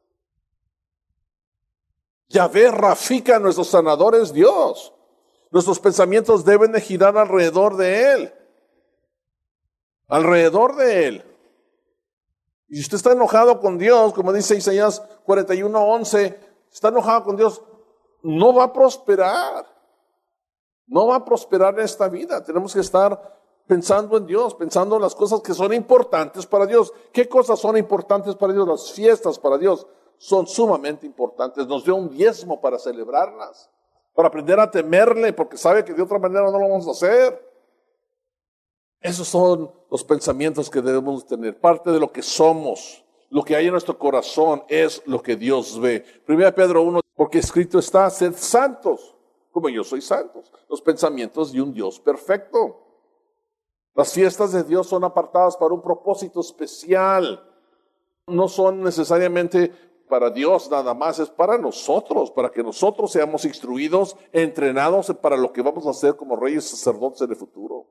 Yahvé Rafika, nuestro sanador, es Dios. Nuestros pensamientos deben de girar alrededor de Él. Alrededor de Él. Y si usted está enojado con Dios, como dice Isaías 41:11, está enojado con Dios, no va a prosperar. No va a prosperar en esta vida. Tenemos que estar pensando en Dios, pensando en las cosas que son importantes para Dios. ¿Qué cosas son importantes para Dios? Las fiestas para Dios son sumamente importantes. Nos dio un diezmo para celebrarlas, para aprender a temerle, porque sabe que de otra manera no lo vamos a hacer. Esos son los pensamientos que debemos tener. Parte de lo que somos, lo que hay en nuestro corazón es lo que Dios ve. 1 Pedro 1, porque escrito está, sed santos, como yo soy santos. Los pensamientos de un Dios perfecto. Las fiestas de Dios son apartadas para un propósito especial. No son necesariamente para Dios nada más, es para nosotros, para que nosotros seamos instruidos, entrenados para lo que vamos a hacer como reyes y sacerdotes en el futuro.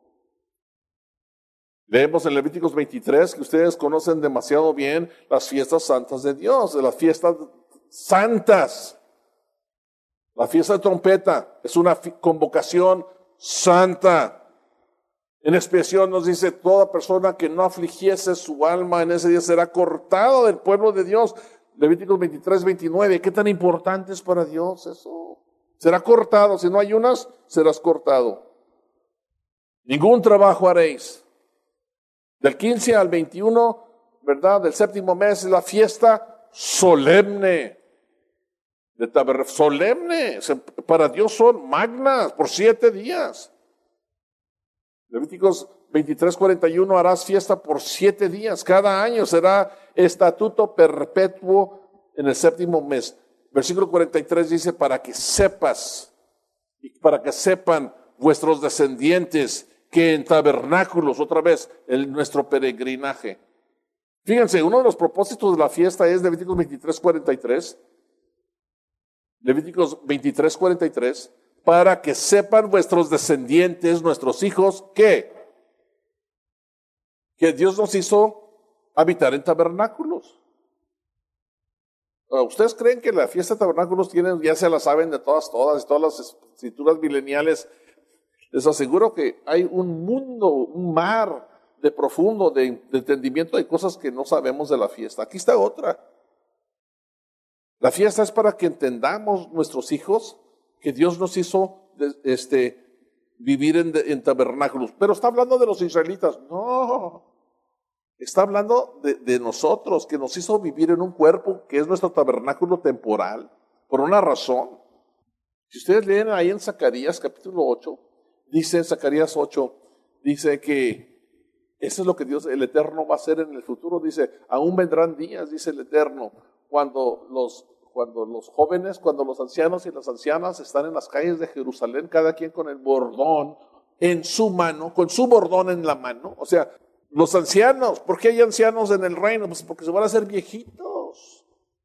Leemos en Levíticos 23 que ustedes conocen demasiado bien las fiestas santas de Dios, de las fiestas santas. La fiesta de trompeta es una convocación santa. En expiación nos dice, toda persona que no afligiese su alma en ese día será cortado del pueblo de Dios. Levíticos 23, 29. ¿Qué tan importante es para Dios eso? Será cortado. Si no ayunas, serás cortado. Ningún trabajo haréis. Del 15 al 21, ¿verdad? Del séptimo mes es la fiesta solemne. Solemne. Para Dios son magnas por 7 días. Levíticos 23, 41, harás fiesta por 7 días. Cada año será estatuto perpetuo en el séptimo mes. Versículo 43 dice, para que sepas y para que sepan vuestros descendientes que en tabernáculos, otra vez, nuestro peregrinaje. Fíjense, uno de los propósitos de la fiesta es Levíticos 23, 43. Levíticos 23, 43. Para que sepan vuestros descendientes, nuestros hijos, que Dios nos hizo habitar en tabernáculos. ¿Ustedes creen que la fiesta de tabernáculos ya se la saben de todas las escrituras mileniales? Les aseguro que hay un mundo, un mar de profundo de entendimiento de cosas que no sabemos de la fiesta. Aquí está otra. La fiesta es para que entendamos nuestros hijos que Dios nos hizo vivir en tabernáculos. Pero está hablando de los israelitas. No, está hablando de nosotros, que nos hizo vivir en un cuerpo que es nuestro tabernáculo temporal, por una razón. Si ustedes leen ahí en Zacarías capítulo 8, dice en Zacarías 8, dice que eso es lo que Dios, el Eterno, va a hacer en el futuro. Dice, aún vendrán días, dice el Eterno, cuando los jóvenes, cuando los ancianos y las ancianas están en las calles de Jerusalén, cada quien con el bordón en su mano, con su bordón en la mano. O sea, los ancianos, ¿por qué hay ancianos en el reino? Pues porque se van a hacer viejitos.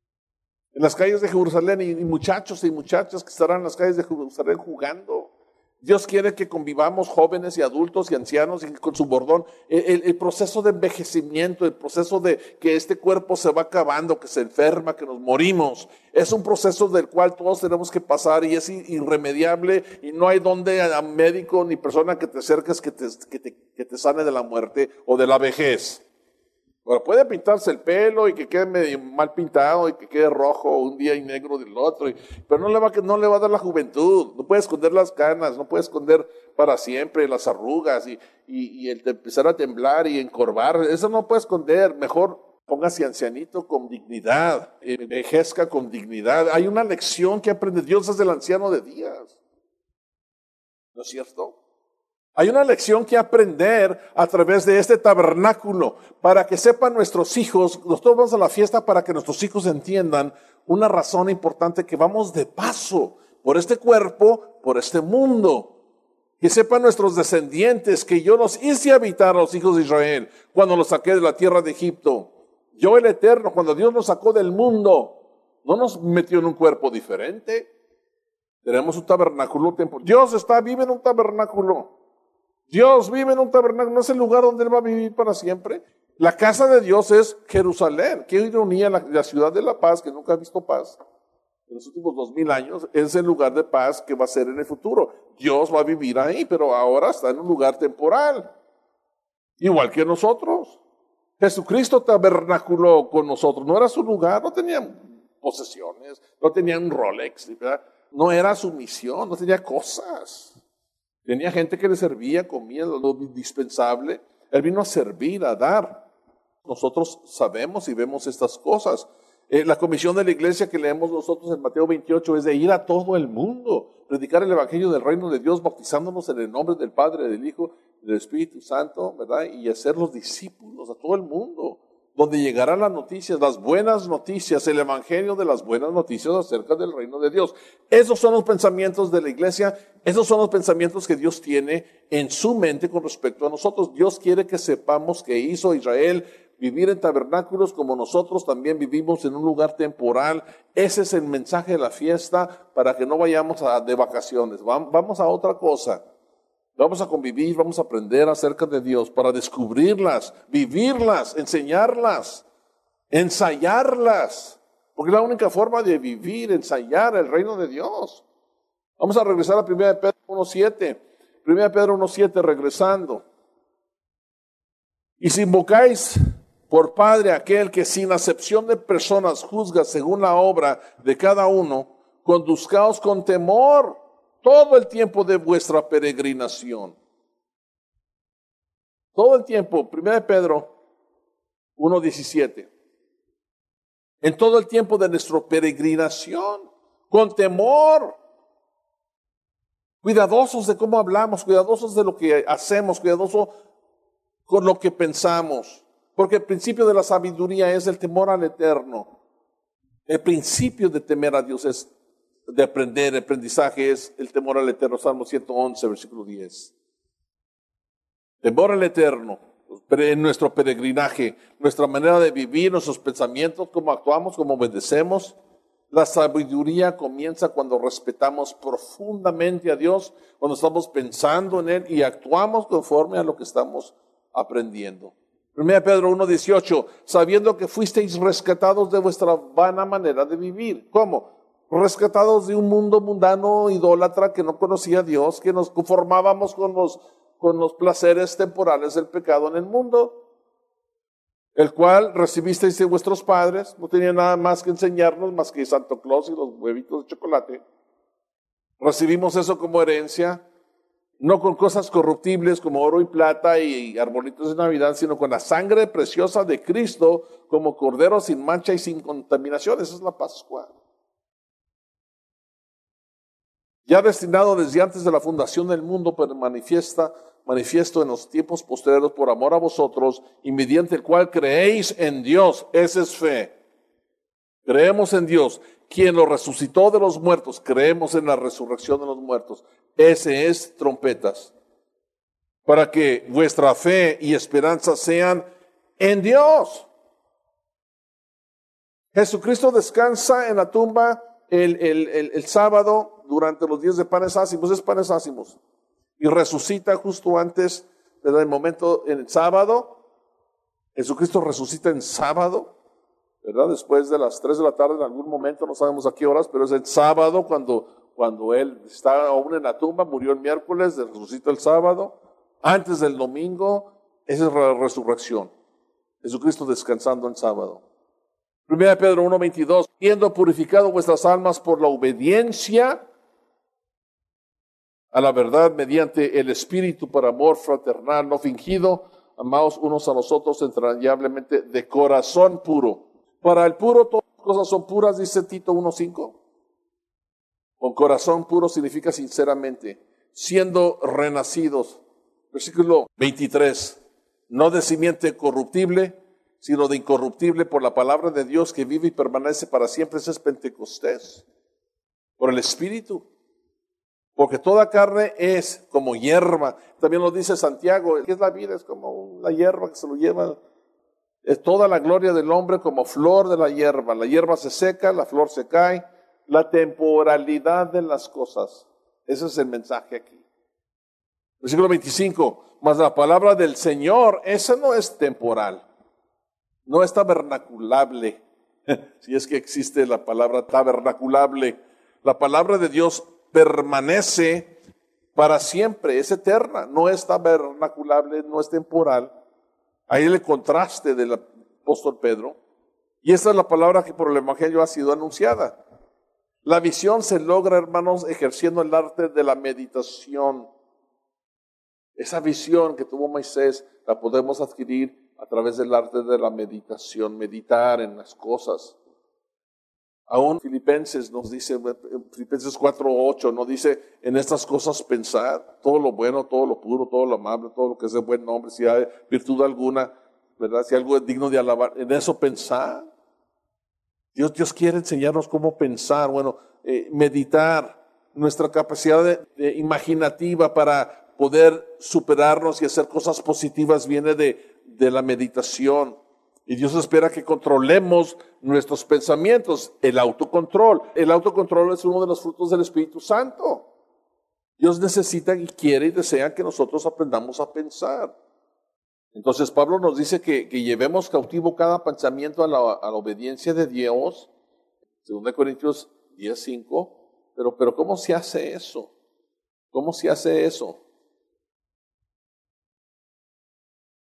En las calles de Jerusalén y muchachos y muchachas que estarán en las calles de Jerusalén jugando. Dios quiere que convivamos jóvenes y adultos y ancianos y con su bordón. El proceso de envejecimiento, el proceso de que este cuerpo se va acabando, que se enferma, que nos morimos, es un proceso del cual todos tenemos que pasar y es irremediable y no hay donde a médico ni persona que te acerques que te sane de la muerte o de la vejez. Ahora, puede pintarse el pelo y que quede medio mal pintado y que quede rojo un día y negro del otro, pero no le va a dar la juventud. No puede esconder las canas, no puede esconder para siempre las arrugas y el empezar a temblar y encorvar. Eso no puede esconder. Mejor póngase ancianito con dignidad, envejezca con dignidad. Hay una lección que aprende Dios desde el anciano de días. ¿No es cierto? Hay una lección que aprender a través de este tabernáculo para que sepan nuestros hijos. Nosotros vamos a la fiesta para que nuestros hijos entiendan una razón importante, que vamos de paso por este cuerpo, por este mundo. Que sepan nuestros descendientes que yo los hice habitar a los hijos de Israel cuando los saqué de la tierra de Egipto. Yo, el Eterno, cuando Dios nos sacó del mundo, no nos metió en un cuerpo diferente. Tenemos un tabernáculo temporal. Dios vive en un tabernáculo. Dios vive en un tabernáculo, no es el lugar donde Él va a vivir para siempre. La casa de Dios es Jerusalén. Qué ironía, la ciudad de la paz, que nunca ha visto paz en los últimos 2000 años, es el lugar de paz que va a ser en el futuro. Dios va a vivir ahí, pero ahora está en un lugar temporal, igual que nosotros. Jesucristo tabernaculó con nosotros, no era su lugar, no tenían posesiones, no tenían un Rolex, ¿verdad? No era su misión, no tenía cosas. Tenía gente que le servía, comía lo indispensable. Él vino a servir, a dar. Nosotros sabemos y vemos estas cosas. La comisión de la iglesia que leemos nosotros en Mateo 28 es de ir a todo el mundo, predicar el evangelio del reino de Dios, bautizándonos en el nombre del Padre, del Hijo, del Espíritu Santo, ¿verdad? Y hacer los discípulos a todo el mundo, donde llegarán las noticias, las buenas noticias, el evangelio de las buenas noticias acerca del reino de Dios. Esos son los pensamientos de la iglesia, esos son los pensamientos que Dios tiene en su mente con respecto a nosotros. Dios quiere que sepamos que hizo Israel vivir en tabernáculos como nosotros también vivimos en un lugar temporal. Ese es el mensaje de la fiesta, para que no vayamos de vacaciones. Vamos a otra cosa. Vamos a convivir, vamos a aprender acerca de Dios para descubrirlas, vivirlas, enseñarlas, ensayarlas. Porque es la única forma de vivir, ensayar el reino de Dios. Vamos a regresar a 1 Pedro 1:7. 1 Pedro 1:7, regresando. Y si invocáis por Padre aquel que sin acepción de personas juzga según la obra de cada uno, conduzcaos con temor todo el tiempo de vuestra peregrinación. Todo el tiempo, 1 Pedro 1:17. En todo el tiempo de nuestra peregrinación, con temor, cuidadosos de cómo hablamos, cuidadosos de lo que hacemos, cuidadosos con lo que pensamos. Porque el principio de la sabiduría es el temor al Eterno. El principio de temer a Dios es de aprender, el aprendizaje es el temor al Eterno. Salmo 111, versículo 10. Temor al Eterno, en nuestro peregrinaje, nuestra manera de vivir, nuestros pensamientos, cómo actuamos, cómo obedecemos. La sabiduría comienza cuando respetamos profundamente a Dios, cuando estamos pensando en Él y actuamos conforme a lo que estamos aprendiendo. 1 Pedro 1:18, sabiendo que fuisteis rescatados de vuestra vana manera de vivir. ¿Cómo? Rescatados de un mundo mundano, idólatra, que no conocía a Dios, que nos conformábamos con los placeres temporales del pecado en el mundo, el cual recibisteis de vuestros padres, no tenía nada más que enseñarnos, más que Santo Claus y los huevitos de chocolate. Recibimos eso como herencia, no con cosas corruptibles como oro y plata y arbolitos de Navidad, sino con la sangre preciosa de Cristo como cordero sin mancha y sin contaminación. Esa es la Pascua. Ya destinado desde antes de la fundación del mundo, pero manifiesto en los tiempos posteriores por amor a vosotros, y mediante el cual creéis en Dios. Esa es fe. Creemos en Dios, quien lo resucitó de los muertos. Creemos en la resurrección de los muertos. Ese es trompetas. Para que vuestra fe y esperanza sean en Dios. Jesucristo descansa en la tumba el sábado durante los días de panes ácimos. Es panes ácimos. Y resucita justo antes del momento en el sábado. Jesucristo resucita en sábado, ¿verdad? Después de las 3 de la tarde, en algún momento, no sabemos a qué horas, pero es el sábado cuando Él está aún en la tumba, murió el miércoles, resucita el sábado. Antes del domingo, esa es la resurrección. Jesucristo descansando en sábado. 1 Pedro 1:22, siendo purificado vuestras almas por la obediencia a la verdad mediante el Espíritu para amor fraternal no fingido, amados unos a los otros entrañablemente de corazón puro. Para el puro todas las cosas son puras, dice Tito 1:5. Con corazón puro significa sinceramente, siendo renacidos. Versículo 23, no de simiente corruptible, sino de incorruptible por la palabra de Dios que vive y permanece para siempre. Ese es Pentecostés, por el Espíritu. Porque toda carne es como hierba. También lo dice Santiago, ¿qué es la vida? Es como la hierba que se lo lleva. Es toda la gloria del hombre como flor de la hierba. La hierba se seca, la flor se cae. La temporalidad de las cosas. Ese es el mensaje aquí. Versículo 25. Mas la palabra del Señor, esa no es temporal. No es tabernaculable. Si es que existe la palabra tabernaculable. La palabra de Dios permanece para siempre, es eterna, no es tabernaculable, no es temporal. Ahí el contraste del apóstol Pedro. Y esta es la palabra que por el Evangelio ha sido anunciada. La visión se logra, hermanos, ejerciendo el arte de la meditación. Esa visión que tuvo Moisés la podemos adquirir a través del arte de la meditación, meditar en las cosas. Aún Filipenses nos dice, Filipenses 4:8, nos dice, en estas cosas pensar, todo lo bueno, todo lo puro, todo lo amable, todo lo que es de buen nombre, si hay virtud alguna, ¿verdad? Si algo es digno de alabar, en eso pensar. Dios quiere enseñarnos cómo pensar, meditar, nuestra capacidad imaginativa para poder superarnos y hacer cosas positivas viene de la meditación. Y Dios espera que controlemos nuestros pensamientos, el autocontrol. El autocontrol es uno de los frutos del Espíritu Santo. Dios necesita y quiere y desea que nosotros aprendamos a pensar. Entonces Pablo nos dice que llevemos cautivo cada pensamiento a la obediencia de Dios, 2 Corintios 10:5, pero ¿cómo se hace eso? ¿Cómo se hace eso?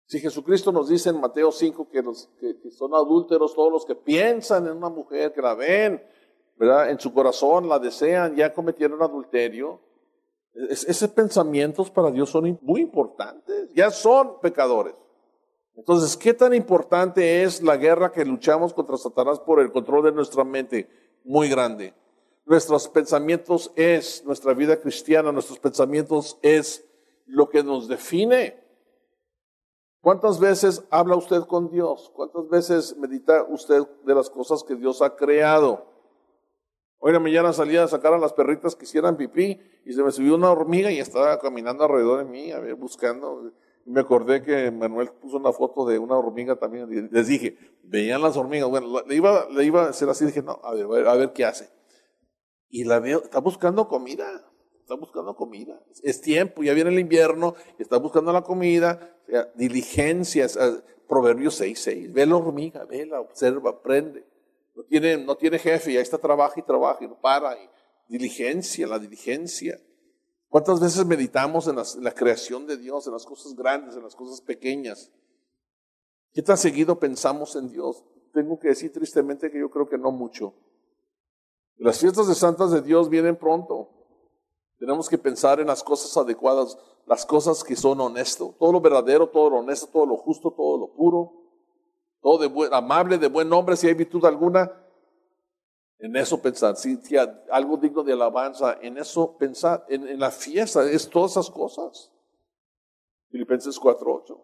Si Jesucristo nos dice en Mateo 5 que que son adúlteros todos los que piensan en una mujer, que la ven, ¿verdad? En su corazón la desean, ya cometieron adulterio. Esos pensamientos para Dios son muy importantes, ya son pecadores. Entonces, ¿qué tan importante es la guerra que luchamos contra Satanás por el control de nuestra mente? Muy grande. Nuestros pensamientos es nuestra vida cristiana, nuestros pensamientos es lo que nos define. ¿Cuántas veces habla usted con Dios? ¿Cuántas veces medita usted de las cosas que Dios ha creado? Hoy en la mañana salí a sacar a las perritas que hicieran pipí y se me subió una hormiga y estaba caminando alrededor de mí, a ver, buscando. Me acordé que Manuel puso una foto de una hormiga también y les dije, veían las hormigas. Bueno, le iba a hacer así, dije, no, a ver qué hace. Y la veo, está buscando comida. Es tiempo, ya viene el invierno, está buscando la comida, o sea, diligencias, Proverbios 6:6, ve la hormiga, vela, observa, aprende. No tiene jefe, y ahí está, trabaja y no para. Y la diligencia. ¿Cuántas veces meditamos en la creación de Dios, en las cosas grandes, en las cosas pequeñas? ¿Qué tan seguido pensamos en Dios? Tengo que decir tristemente que yo creo que no mucho. Las fiestas de santas de Dios vienen pronto. Tenemos que pensar en las cosas adecuadas, las cosas que son honestas, todo lo verdadero, todo lo honesto, todo lo justo, todo lo puro, todo amable, de buen nombre, si hay virtud alguna, en eso pensar. Si algo digno de alabanza, en eso pensar. En la fiesta, es todas esas cosas. Filipenses 4:8.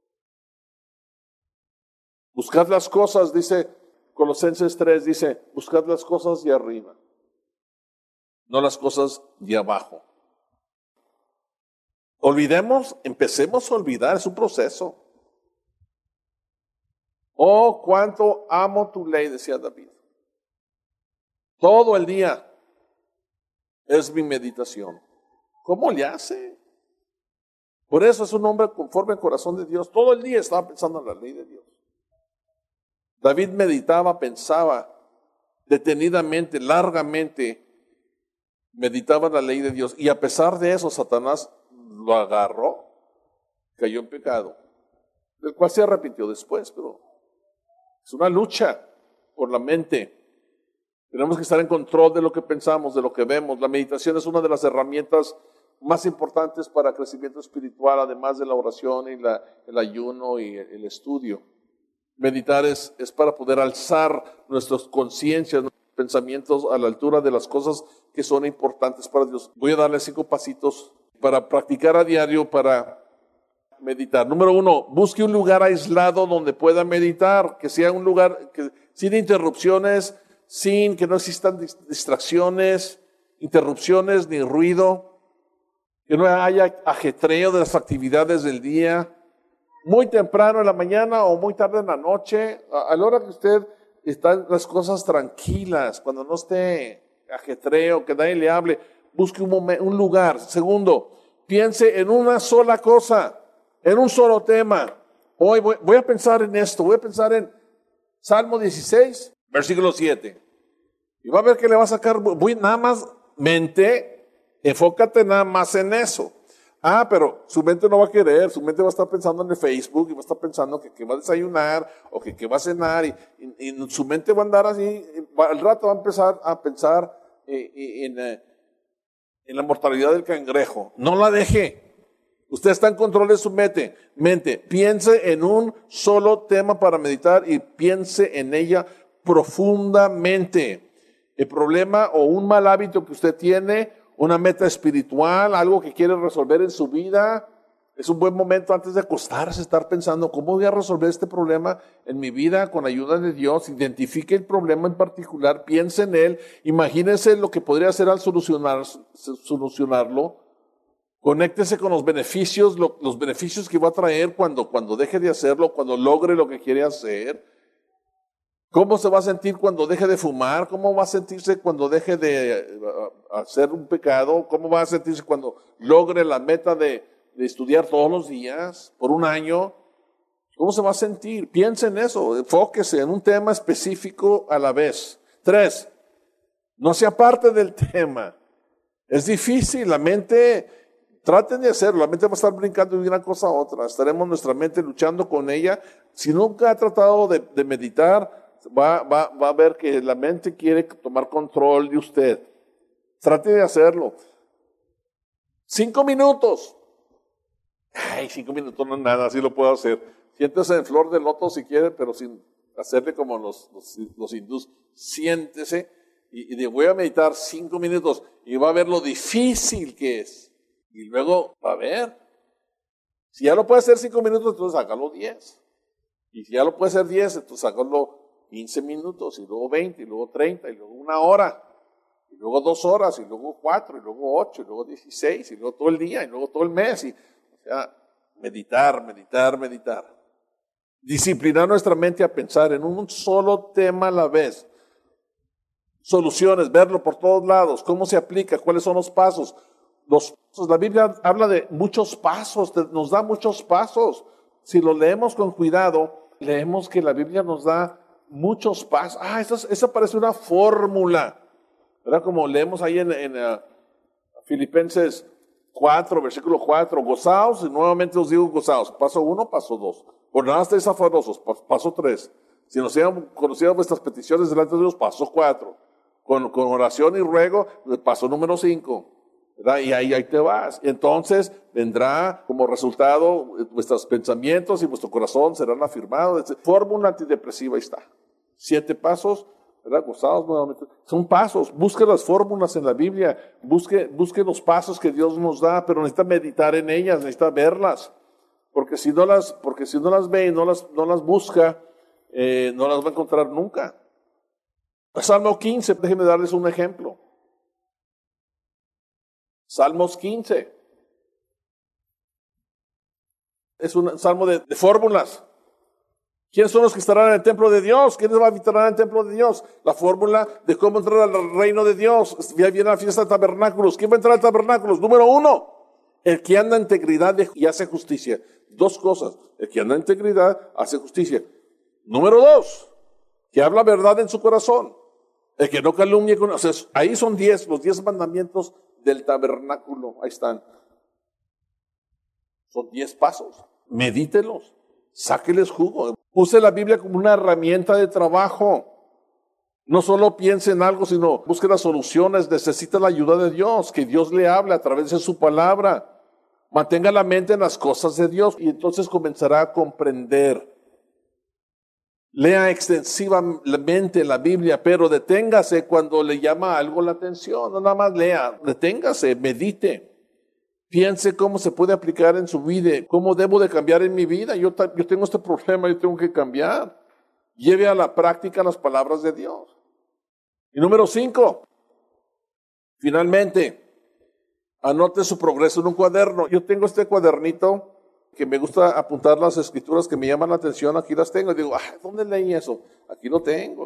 Buscad las cosas, dice Colosenses 3, dice, buscad las cosas de arriba, no las cosas de abajo. Empecemos a olvidar, es un proceso. Oh, cuánto amo tu ley, decía David. Todo el día es mi meditación. ¿Cómo le hace? Por eso es un hombre conforme al corazón de Dios. Todo el día estaba pensando en la ley de Dios. David meditaba, pensaba detenidamente, largamente, meditaba la ley de Dios. Y a pesar de eso, Satanás lo agarró, cayó en pecado, del cual se arrepintió después, pero es una lucha por la mente. Tenemos que estar en control de lo que pensamos, de lo que vemos. La meditación es una de las herramientas más importantes para crecimiento espiritual, además de la oración y el ayuno y el estudio. Meditar es para poder alzar nuestras conciencias, nuestros pensamientos a la altura de las cosas que son importantes para Dios. Voy a darles 5 pasitos para practicar a diario, para meditar. Número 1, busque un lugar aislado donde pueda meditar, que sea un lugar sin interrupciones, sin que no existan distracciones, interrupciones ni ruido, que no haya ajetreo de las actividades del día, muy temprano en la mañana o muy tarde en la noche, a la hora que usted están las cosas tranquilas, cuando no esté ajetreo, que nadie le hable, busque un lugar. Segundo, piense en una sola cosa, en un solo tema. Hoy voy a pensar en esto, voy a pensar en Salmo 16, versículo 7. Y va a ver que le va a sacar, nada más enfócate nada más en eso. Pero su mente no va a querer, su mente va a estar pensando en el Facebook y va a estar pensando que va a desayunar o que va a cenar y su mente va a andar así, al rato va a empezar a pensar en la mortalidad del cangrejo. No la deje. Usted está en control de su mente. Piense en un solo tema para meditar y piense en ella profundamente. El problema o un mal hábito que usted tiene, una meta espiritual, algo que quiere resolver en su vida, es un buen momento antes de acostarse, estar pensando, ¿cómo voy a resolver este problema en mi vida con ayuda de Dios? Identifique el problema en particular, piense en él, imagínese lo que podría hacer al solucionarlo, conéctese con los beneficios que va a traer cuando deje de hacerlo, cuando logre lo que quiere hacer. ¿Cómo se va a sentir cuando deje de fumar? ¿Cómo va a sentirse cuando deje de hacer un pecado? ¿Cómo va a sentirse cuando logre la meta de estudiar todos los días por un año? ¿Cómo se va a sentir? Piense en eso, enfóquese en un tema específico a la vez. 3, no sea parte del tema. Es difícil, la mente Traten de hacerlo, la mente va a estar brincando de una cosa a otra, estaremos nuestra mente luchando con ella. Si nunca ha tratado de meditar, va a ver que la mente quiere tomar control de usted. Trate de hacerlo. 5 minutos. Ay, 5 minutos no es nada, así lo puedo hacer. Siéntese en flor de loto si quiere, pero sin hacerle como los hindús. Siéntese y voy a meditar 5 minutos y va a ver lo difícil que es. Y luego va a ver. Si ya lo puede hacer 5 minutos, entonces hágalo 10. Y si ya lo puede hacer 10, entonces hágalo 15 minutos, y luego 20, y luego 30, y luego 1 hora, y luego 2 horas, y luego 4, y luego 8, y luego 16, y luego todo el día, y luego todo el mes. O sea, meditar. Disciplinar nuestra mente a pensar en un solo tema a la vez. Soluciones, verlo por todos lados, cómo se aplica, cuáles son los pasos. La Biblia habla de muchos pasos, nos da muchos pasos. Si lo leemos con cuidado, leemos que la Biblia nos da muchos pasos. Esa parece una fórmula, ¿verdad? Como leemos ahí en Filipenses 4, versículo 4, gozaos, y nuevamente os digo gozaos. Paso 1, paso 2. Por nada estéis afanosos, paso 3. Si nos hubieran conocido vuestras peticiones delante de Dios, paso 4. Con oración y ruego, paso número 5. ¿Verdad? Y ahí te vas. Entonces vendrá como resultado vuestros pensamientos y vuestro corazón serán afirmados. Fórmula antidepresiva, ahí está. 7 pasos, ¿verdad? Gozados nuevamente. Son pasos. Busque las fórmulas en la Biblia. Busque los pasos que Dios nos da, pero necesita meditar en ellas, necesita verlas. Porque si no las ve y no las busca, no las va a encontrar nunca. Salmo 15, déjenme darles un ejemplo. Salmos 15. Es un salmo de fórmulas. ¿Quiénes son los que estarán en el templo de Dios? ¿Quiénes van a habitar en el templo de Dios? La fórmula de cómo entrar al reino de Dios. Ya viene la fiesta de tabernáculos. ¿Quién va a entrar al tabernáculos? Número 1, el que anda en integridad y hace justicia. 2 cosas. El que anda en integridad hace justicia. Número 2, que habla verdad en su corazón. El que no calumnie con... O sea, ahí son los 10 mandamientos del tabernáculo. Ahí están. Son 10 pasos. Medítelos. Sáqueles jugo. Use la Biblia como una herramienta de trabajo. No solo piense en algo, sino busque las soluciones. Necesita la ayuda de Dios. Que Dios le hable a través de su palabra. Mantenga la mente en las cosas de Dios y entonces comenzará a comprender. Lea extensivamente la Biblia, pero deténgase cuando le llama algo la atención. No nada más lea, deténgase, medite. Piense cómo se puede aplicar en su vida, cómo debo de cambiar en mi vida. Yo tengo este problema, yo tengo que cambiar. Lleve a la práctica las palabras de Dios. Y número 5, finalmente, anote su progreso en un cuaderno. Yo tengo este cuadernito que me gusta apuntar las escrituras que me llaman la atención. Aquí las tengo y digo, ¿dónde leí eso? Aquí lo tengo.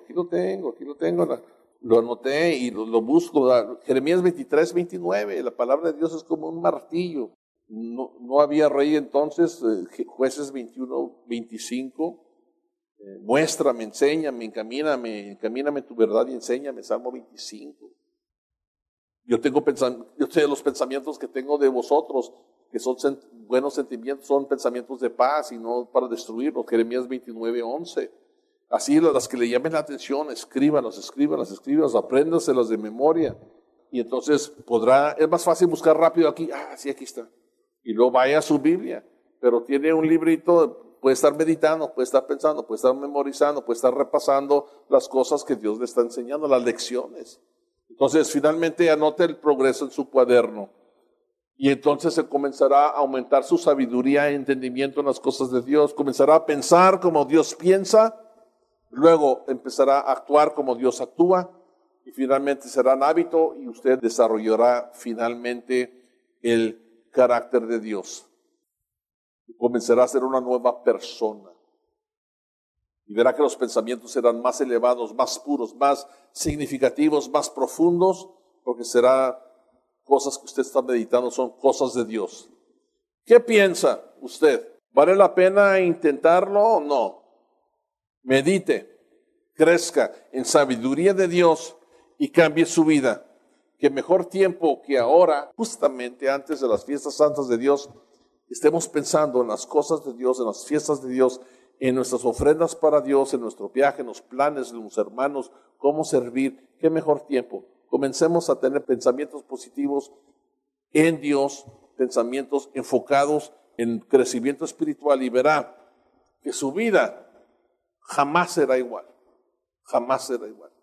Lo anoté y lo busco. Jeremías 23, 29, la palabra de Dios es como un martillo. No había rey entonces. Jueces 21, 25. Muéstrame, enséñame, encamíname tu verdad y enséñame. Salmo 25. Yo sé los pensamientos que tengo de vosotros, que son buenos sentimientos, son pensamientos de paz y no para destruirlos. Jeremías 29, 11. Así las que le llamen la atención, escríbalas, apréndaselas de memoria. Y entonces es más fácil buscar rápido aquí. Sí, aquí está. Y luego vaya a su Biblia. Pero tiene un librito, puede estar meditando, puede estar pensando, puede estar memorizando, puede estar repasando las cosas que Dios le está enseñando, las lecciones. Entonces, finalmente anote el progreso en su cuaderno. Y entonces se comenzará a aumentar su sabiduría e entendimiento en las cosas de Dios. Comenzará a pensar como Dios piensa. Luego empezará a actuar como Dios actúa. Y finalmente será un hábito y usted desarrollará finalmente el carácter de Dios. Y comenzará a ser una nueva persona. Y verá que los pensamientos serán más elevados, más puros, más significativos, más profundos, porque será cosas que usted está meditando, son cosas de Dios. ¿Qué piensa usted? ¿Vale la pena intentarlo o no? Medite, crezca en sabiduría de Dios y cambie su vida. qué mejor tiempo que ahora, justamente antes de las fiestas santas de Dios, estemos pensando en las cosas de Dios, en las fiestas de Dios, en nuestras ofrendas para Dios, en nuestro viaje, en los planes de los hermanos, cómo servir. Qué mejor tiempo. Comencemos a tener pensamientos positivos en Dios, pensamientos enfocados en crecimiento espiritual, y verá que su vida jamás será igual. Jamás será igual.